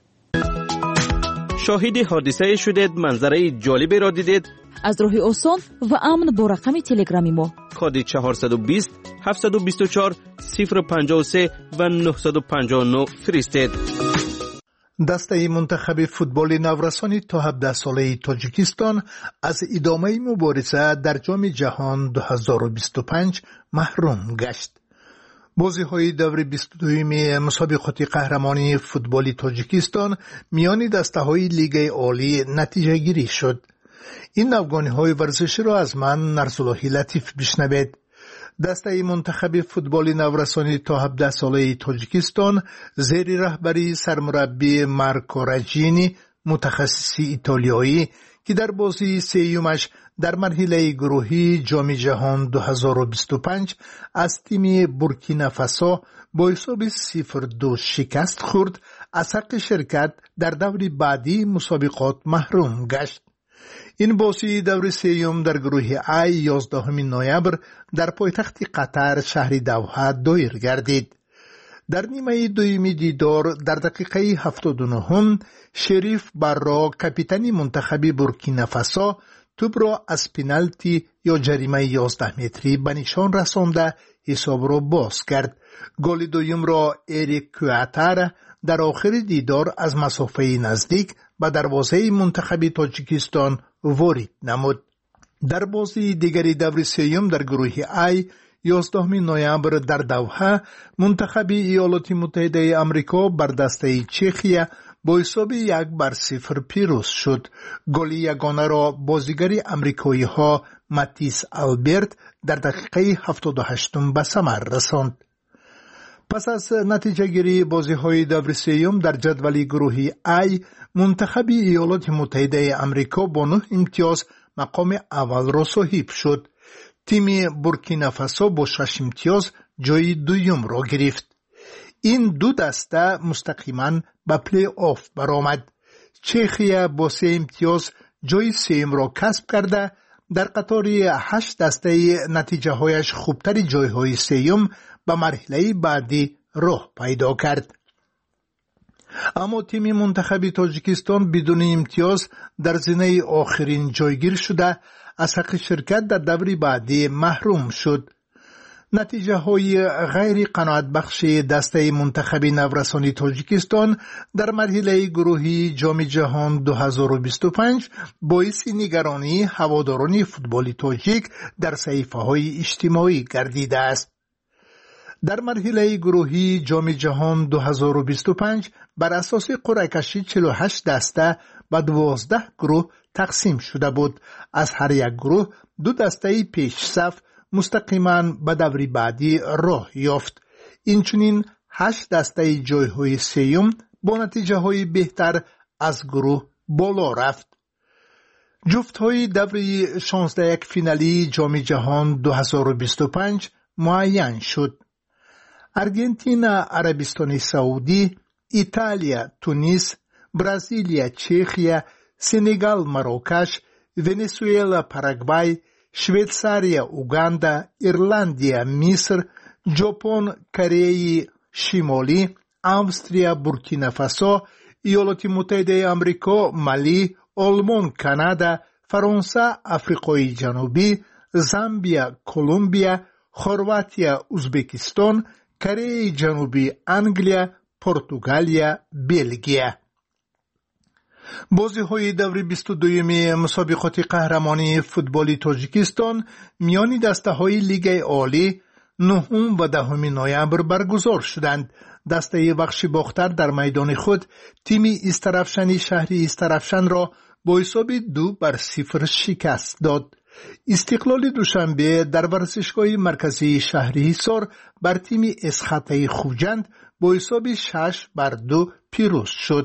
شاهد حادثه شدید، منظره جالبی را دیدید؟ از راه آسان و امن با رقم تلگرامی ما کد چهارصد و بیست هفتصد و بیست و چهار صفر پنجاه و سه و نهصد و پنجاه و نه فرستید. دسته منتخب فوتبال نورسانی تا هفده ساله تاجیکستان از ادامه مبارزه در جام جهان دو هزار و بیست و پنج محروم گشت. بازی های دور بیست و دوم مسابقات قهرمانی فوتبال تاجیکستان میان دسته های لیگ عالی نتیجه گیری شد. این افغانی های ورزشی را از من نرسالله لطیف بشنوید. دسته منتخب فوتبال نورسانی تا هفده ساله تاجیکستان زیر رهبری سرمربی مارکو راجینی متخصصی ایتالیایی که در بازی سیومش در مرحله گروهی جام جهان دو هزار و بیست و پنج از تیم بورکینافاسو با حساب صفر دو شکست خورد، از حق شرکت در دور بعدی مسابقات محروم گشت. این بازی دور سیوم در گروه ای یازدهم نوامبر در پایتخت قطر شهر دوحه دایر گردید. در نیمه دومی دیدار در دقیقه هفتاد و نه شریف برا کاپیتان منتخب بورکینافاسو توپ را از پنالتی یا جریمه یازده متری به نشان رسانده حساب را باز کرد. گل دوم را اریک کواتر در آخر دیدار از مسافه نزدیک به دروازه منتخب تاجیکستان وارد نمود. در بازی دیگری دور سیوم در گروه ای یازدهم نوامبر در دوحه منتخب ایالات متحده آمریکا بر دسته چخیه با حساب یک بر صفر پیروز شد. گل یگانه را بازیگر آمریکایی ها ماتیس آلبرت در دقیقه هفتاد و هشت به ثمر رساند. پس از نتیجه گیری بازی های دور سیوم در جدول گروهی ای منتخب ایالات متحده آمریکا با نه امتیاز مقام اول را صاحب شد. تیم بورکینافاسو با شش امتیاز جای دوم را گرفت. این دو دسته مستقیما به پلی آف برآمد. چخیه با سه امتیاز جای سوم را کسب کرده در قطار هشت دسته نتیجه هایش خوبتر جای های سوم به مرحله بعدی راه پیدا کرد. اما تیم منتخب تاجیکستان بدون امتیاز در زینه آخرین جایگیر شده از حق شرکت در دور بعدی محروم شد. نتیجه های غیر قناعت بخش دسته منتخب نورسانی تاجیکستان در مرحله گروهی جام جهان دو هزار و بیست و پنج باعث نگرانی هواداران فوتبال تاجیک در صحیفه های اجتماعی گردیده است. در مرحله گروهی جام جهان دو هزار و بیست و پنج بر اساس قرعه کشی چهل و هشت دسته و دوازده گروه تقسیم شده بود. از هر یک گروه دو دسته پیش صف مستقیما به دور بعدی راه یافت. اینچنین هشت دسته جایهای سیوم با نتیجه های بهتر از گروه بالا رفت. جفت های دوره شانزده یک فینالی جام جهان دو هزار و بیست و پنج معین شد. ارژانتین عربستان سعودی، ایتالیا تونس، برزیلیا چخیا، سنگال مراکش، ونزوئلا پاراگوای، شویتساریا اوگاندا، ایرلندیا مصر، ژاپن کره شمالی، استرالیا بورکینافاسو، ایالات متحده آمریکا مالی، آلمان کانادا، فرانسه آفریقای جنوبی، زامبیا کلمبیا، خرواتیا ازبکستان، کره جنوبی انگلیا، پرتغالیا، بلژیک. بازی های دور بیست و دوم مسابقات قهرمانی فوتبال تاجیکستان میان دسته های لیگ عالی نهم و دهم نوامبر برگزار شدند. دسته بخش باختر در میدان خود تیم استرافشانی شهری استرافشان را با حساب دو بر صفر شکست داد. استقلال دوشنبه در ورزشگاه مرکزی شهری حصار بر تیم اسخطه خوجند با حساب شش بر دو پیروز شد.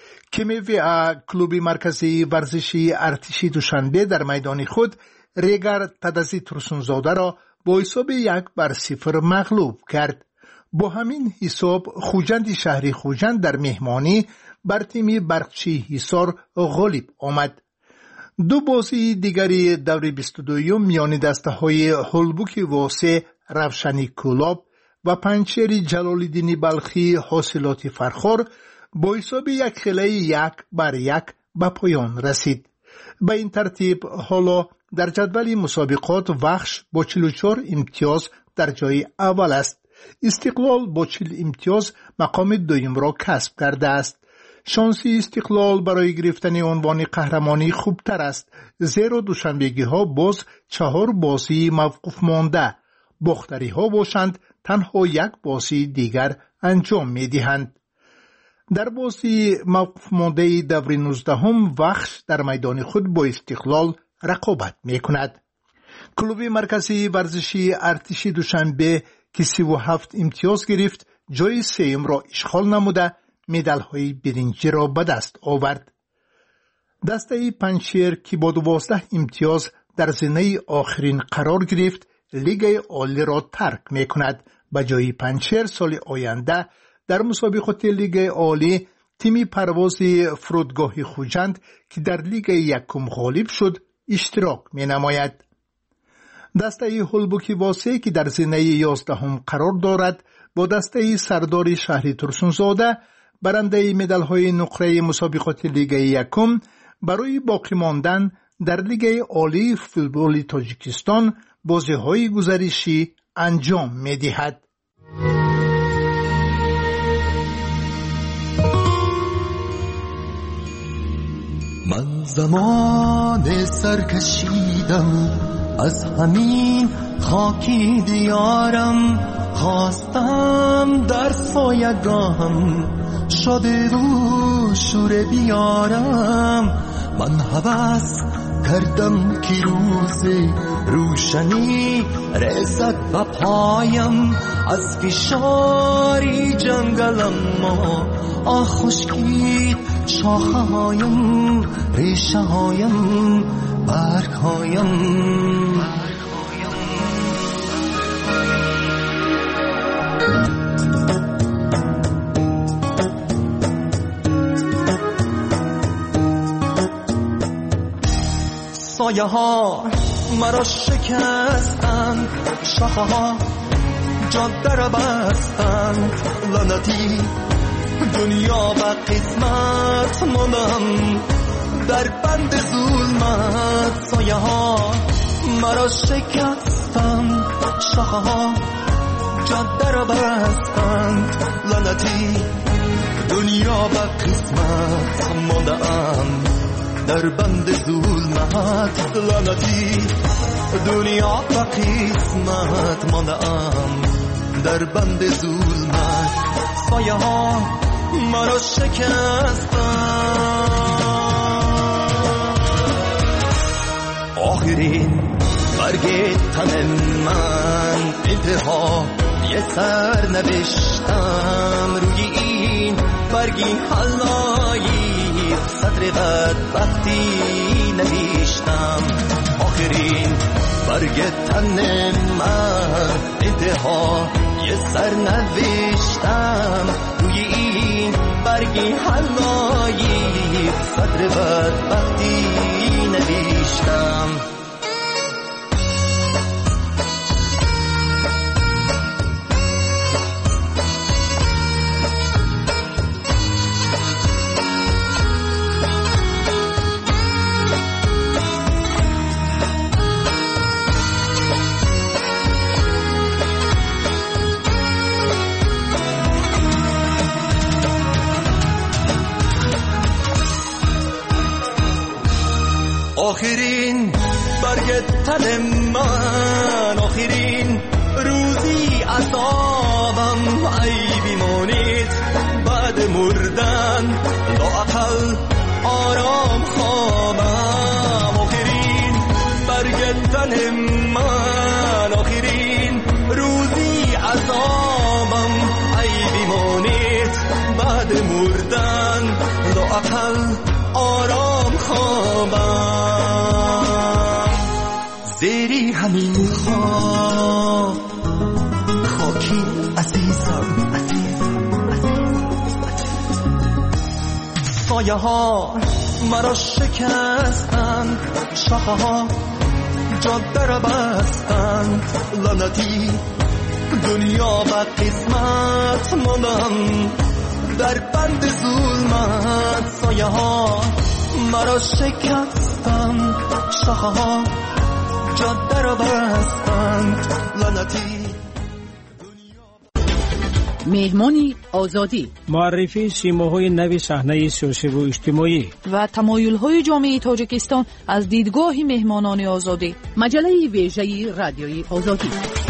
کمیویا کلوب مرکزی ورزشی ارتشی دوشنبه در میدان خود ریگر تدزی ترسونزاده را با حساب یک بر صفر مغلوب کرد. با همین حساب خوجند شهری خوجند در مهمانی بر تیم برقچی حصار غالب آمد. دو بازی دیگری دور بیست و دوم میان دسته های هولبوک واسه روشنی کلاب و پنچری جلال‌الدین بلخی حاصلات فرخار با حساب یک خیلی یک بر یک به پایان رسید. به این ترتیب حالا در جدول مسابقات وخش با چهل و چهار امتیاز در جای اول است. استقلال با چهل امتیاز مقام دوم را کسب کرده است. شانسی استقلال برای گرفتن عنوان قهرمانی خوبتر است، زیرا دوشنبگی ها باز چهار بازی موقوف مانده. باختری ها باشند تنها یک بازی دیگر انجام می دهند. در بازی موقوف مانده دور نوزدهم وخش در میدان خود با استقلال رقابت می کند. کلوب مرکزی ورزشی ارتشی دوشنبه که سی و هفت امتیاز گرفت جای سیم را اشغال نموده مدال های برنجی را به دست آورد. دسته پنچیر که با دوازده امتیاز در زینه آخرین قرار گرفت لیگ عالی را ترک می کند. به جای پنچیر سال آینده در مسابقات لیگ عالی تیم پرواز فرودگاه خوجند که در لیگ یکم غالب شد اشتراک می نماید. دسته هولبوکی واسه که در زینه یازدهم قرار دارد با دسته سردار شهری ترسونزاده برنده مدال های نقره مسابقات لیگ یکم برای باقی ماندن در لیگ عالی فوتبال تاجیکستان بازی های گزارشی انجام می دهد. من زمان سرکشیدم از همین خاکی دیارم، خواستم در سایگاهم شده رو شور بیارم. من هوس کردم که روز روشنی رسد و پایم از فشاری جنگلم ما آه خشکید شاخه هایم ریشه هایم برگ هایم. سایه ها مرا شکستند، شاخه ها جاده را بستند، لعنتی دنیا و قسمت ماندم در بند ظلمت. سایه ها مرا شکستند، شاخه ها جاده را بستند، لعنتی دنیا و قسمت ماندم در بند ظلمت. لعنتی دنیا و قسمت ماندم در بند ظلمت سایه ها مرا شکستن. آخرین برگ تن من انتها یه سر نوشتم روی این برگی حلایی سطر بدبختی نوشتم. آخرین برگ تن من انتها یه سر نوشتم روی این برگی حلایی سطر بدبختی نوشتم. آخرین برگ تن من آخرین روزی عذابم ای بیمانید بعد مردن لااقل آرام خوابم. آخرین برگ تن من آخرین روزی عذابم ای بیمانید بعد مردن لااقل آرام خوابم. زیری همین خواب خاکی عزیزم عزیزم سایه ها مرا شکستند شاخه ها جاده را بستند لعنتی دنیا و قسمت ماندم در بند ظلمت سایه ها مرا شکستند شاخه ها جاده را بستند لعنتی. مهمانی آزادی، معرفی سیماهای نوی صحنه سیاسی و اجتماعی و تمایل‌های جامعه تاجیکستان از دیدگاه مهمانان آزادی. مجله ویژه رادیوی آزادی.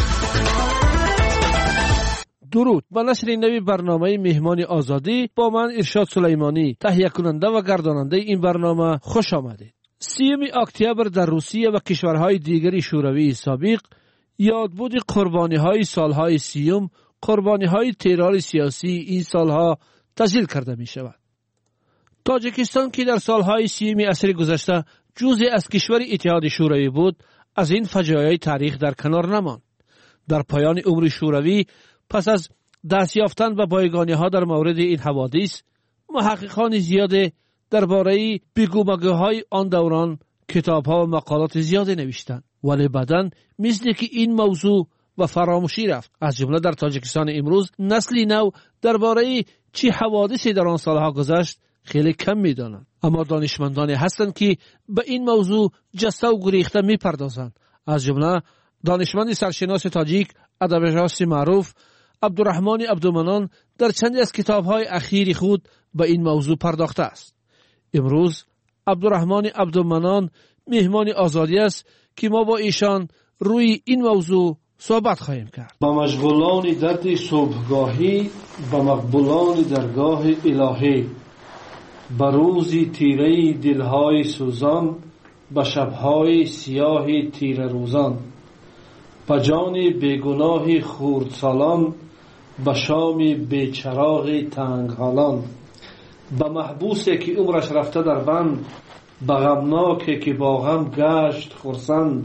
درود، با نشر نوی برنامه مهمان آزادی با من ارشاد سلیمانی تهیه کننده و گرداننده این برنامه خوش آمدید. سیوم اکتبر در روسیه و کشورهای دیگری شوروی سابق یادبود قربانی‌های سالهای سیوم قربانی‌های ترور سیاسی این سالها تسجیل کرده می‌شود. تاجیکستان که در سالهای سیوم عصر گذشته جزء از کشور اتحاد شوروی بود از این فجایع تاریخ در کنار نماند. در پایان عمر شوروی پس از دست یافتن به بایگانی‌ها در مورد این حوادث محققان زیاد درباره بیگومگوهای آن دوران کتاب‌ها و مقالات زیاد نوشتند، ولی بعداً مثل که این موضوع و فراموشی رفت. از جمله در تاجیکستان امروز نسلی نو درباره چه حوادثی در آن سالها گذشت خیلی کم می‌دانند، اما دانشمندانی هستند که به این موضوع جسته و گریخته می‌پردازند. از جمله دانشمند سرشناس تاجیک ادبیات معروف عبدالرحمن عبدالمنان در چندی از کتاب‌های اخیر خود به این موضوع پرداخته است. امروز عبدالرحمن عبدالمنان مهمان آزادی است که ما با ایشان روی این موضوع صحبت خواهیم کرد. با مشغولان درد صبحگاهی با مقبولان درگاه الهی، با روزی تیره دلهای سوزان، با شبهای سیاه تیره روزان، با جان بیگناه خردسالان، با شام بیچراغ تنگ حالان، با محبوسی که عمرش رفته در بند، با غمناکی که با غم گشت خرسند،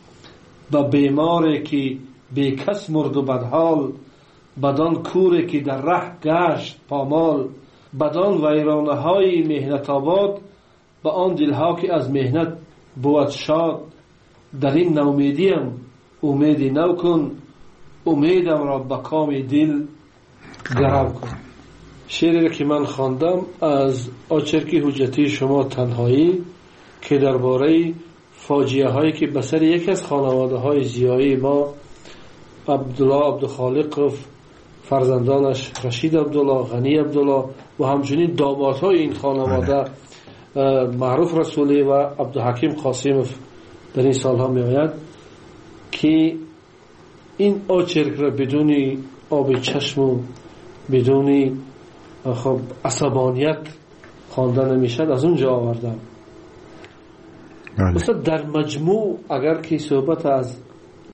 با بیماری که بی کس مرد و بدحال، بدان کوری که در ره گشت پامال، بدان ویرانه های مهنت آباد، با آن دلها که از مهنت بود شاد. در این نومیدیم امیدی نو کن، امیدم را به کام دل گرم کن. شعری که من خواندم از آچرکی حجتی شما تنهایی که درباره فاجعه هایی که به سر یکی از خانواده های زیایی ما عبدالله عبدالخالق و فرزندانش رشید عبدالله، غنی عبدالله و همچنین دامادهای این خانواده معروف رسولی و عبدالحکیم قاسمov در این سالها می آید که این آچرک را بدون آب چشم و بدون خب عصبانیت خواندن نمیشد، از اونجا آوردم. مثلا در مجموع اگر که صحبت از